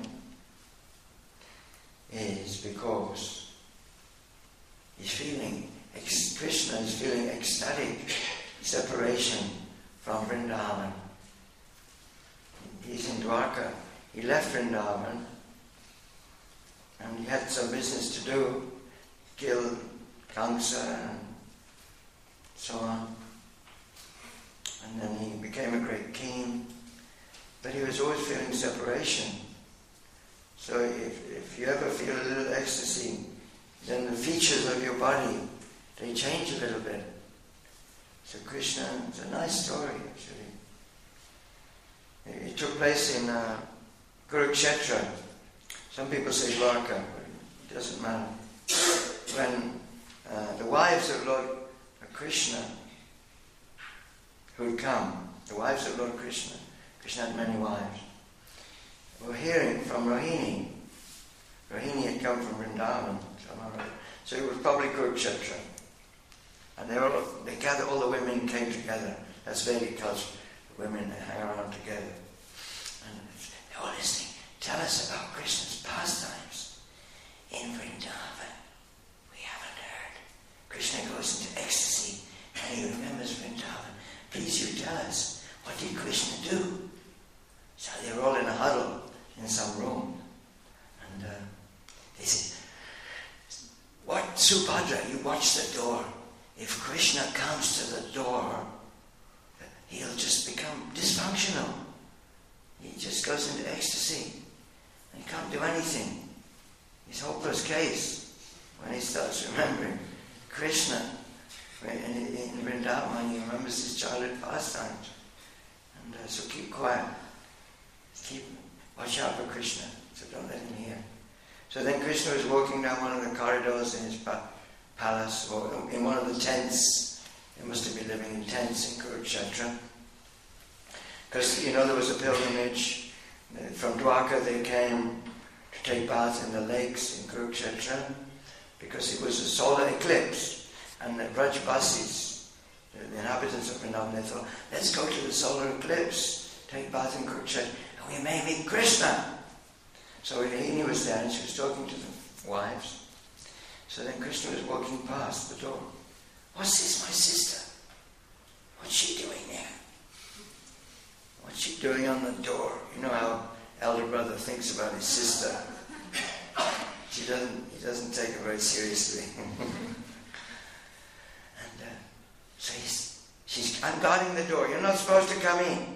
is because he's feeling, Krishna is feeling ecstatic separation from Vrindavan. He's in Dwarka. He left Vrindavan and he had some business to do, kill Kamsa and so on. And then he became a great king. But he was always feeling separation. So if you ever feel a little ecstasy, then the features of your body, they change a little bit. So Krishna, it's a nice story actually. It took place in Kurukshetra. Some people say Dwarka, but it doesn't matter. When the wives of Lord Krishna who had come, the wives of Lord Krishna, Krishna had many wives, were hearing from Rohini. Rohini had come from Vrindavan, so it was probably Kurukshetra. And they gathered, all the women came together. That's Vedic culture. The women hang around together. And they're all listening. Tell us about Krishna's pastimes in Vrindavan. We haven't heard. Krishna goes into ecstasy and he remembers Vrindavan. Please you tell us, what did Krishna do? So they were all in a huddle in some room. And they said, what, Subhadra, you watch the door. If Krishna comes to the door, he'll just become dysfunctional. He just goes into ecstasy. And he can't do anything. He's a hopeless case when he starts remembering Krishna. In Vrindavan, he remembers his childhood pastimes. And so keep quiet. Watch out for Krishna. So don't let him hear. So then Krishna was walking down one of the corridors in his palace, or in one of the tents. He must have been living in tents in Kurukshetra. Because, there was a pilgrimage. From Dwarka they came to take bath in the lakes in Kurukshetra, because it was a solar eclipse. And the Brajbasis, the inhabitants of Vrindavan, they thought, let's go to the solar eclipse, take bath in Kurukshetra, and we may meet Krishna. So Rohini was there and she was talking to the wives. So then Krishna was walking past the door. What's this, my sister? What's she doing there? What's she doing on the door? You know how elder brother thinks about his sister. He doesn't take her very seriously. And so I'm guarding the door. You're not supposed to come in.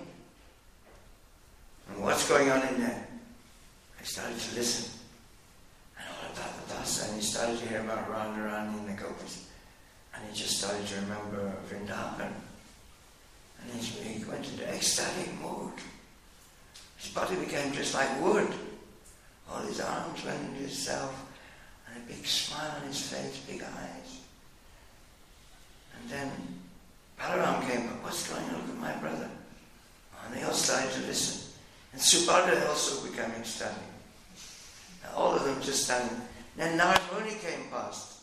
And what's going on in there? I started to listen. And all about the Dasa, and he started to hear about Radharani and the Gopis. And he just started to remember Vrindavan. And he went into ecstatic mood. His body became just like wood. All his arms went into himself, and a big smile on his face, big eyes. And then Balaram came up. What's going on? Look at my brother. And they all started to listen. And Subhadra also became ecstatic. And all of them just standing. Then Narad Muni came past.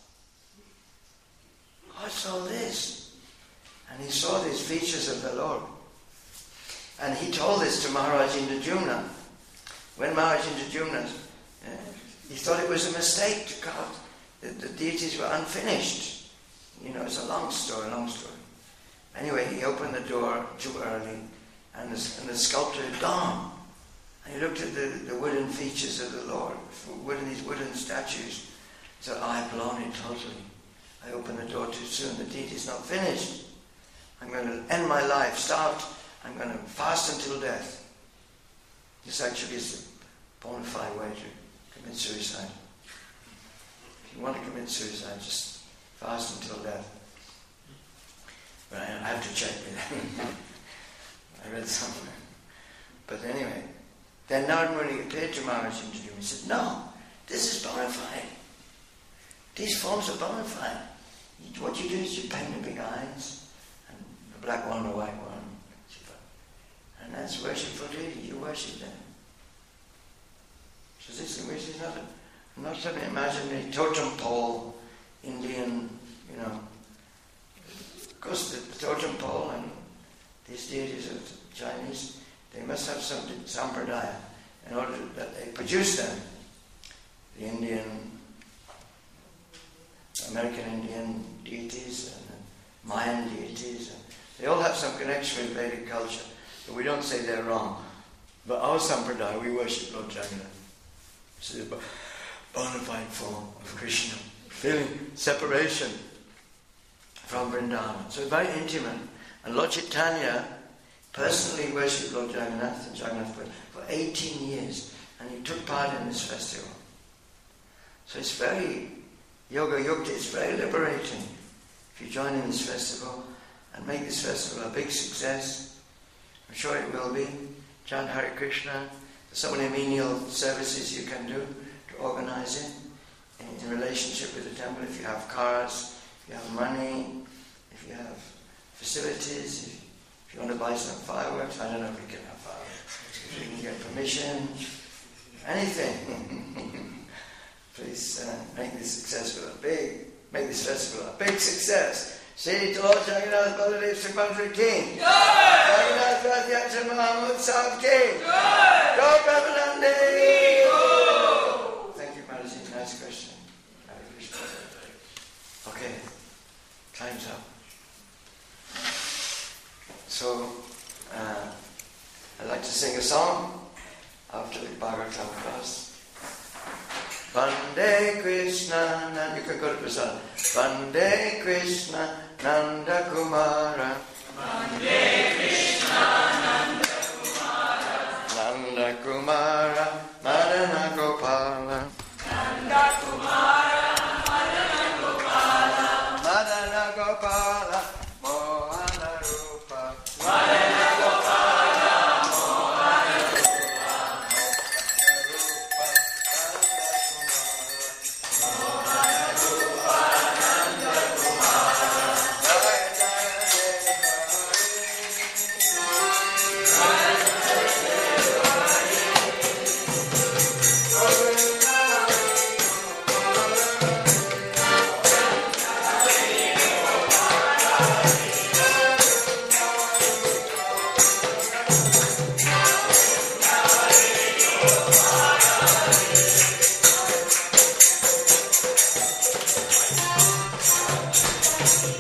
What's all this? And he saw these features of the Lord. And he told this to Maharaj Indradyumna. When Maharaj Indradyumna, he thought it was a mistake to count. The deities were unfinished. It's a long story. Anyway, he opened the door too early, and the sculptor had gone. And he looked at the wooden features of the Lord, these wooden statues. He said, I've blown it totally. I opened the door too soon. The deity's not finished. I'm going to end my life, starved. I'm going to fast until death. This actually is a bona fide way to commit suicide. If you want to commit suicide, just fast until death. But I have to check it. I read somewhere. But anyway, Then Narada appeared to Maharaj in the dream and said, no, this is bona fide. These forms are bona fide. What you do is you paint the big eyes, and the black one, the white one, and that's worshipful deity. You worship them. So this is not some imaginary totem pole, Indian, Of course, the totem pole and these deities of the Chinese, they must have some sampradaya in order that they produce them. The American Indian deities and the Mayan deities, and they all have some connection with Vedic culture, but we don't say they're wrong. But our sampradaya, we worship Lord Jagannath. This is a bona fide form of Krishna, feeling separation from Vrindavan. So very intimate. And Lord Chaitanya personally worshipped Lord Jagannath and Jagannath for 18 years, and he took part in this festival. So it's very yoga yukta, it's very liberating if you join in this festival and make this festival a big success. I'm sure it will be. Chant Hare Krishna. There's so many menial services you can do to organize it in relationship with the temple. If you have cars, if you have money, if you have facilities, if you want to buy some fireworks, I don't know if we can have fireworks. If you can get permission, anything. Please make this festival a big success. Say to Lord Jagannath Baladev Subhadra King. Jagannath Radhyakshya Mahamud Sahib King. Go Prabhupada. Thank you, Mataji. Nice question. Okay, time's up. So, I'd like to sing a song after the Bhagavatam class. Vande Krishna, you can go to Prasad. Vande Krishna, Nanda Kumara. Vande Krishna, Nanda Kumara. Nanda Kumara, Madana Gopala. Nanda Kumara, Madana Gopala. Madana Gopala, Mohana Rupa. Madana Gopala, Mohana Rupa. Thank you.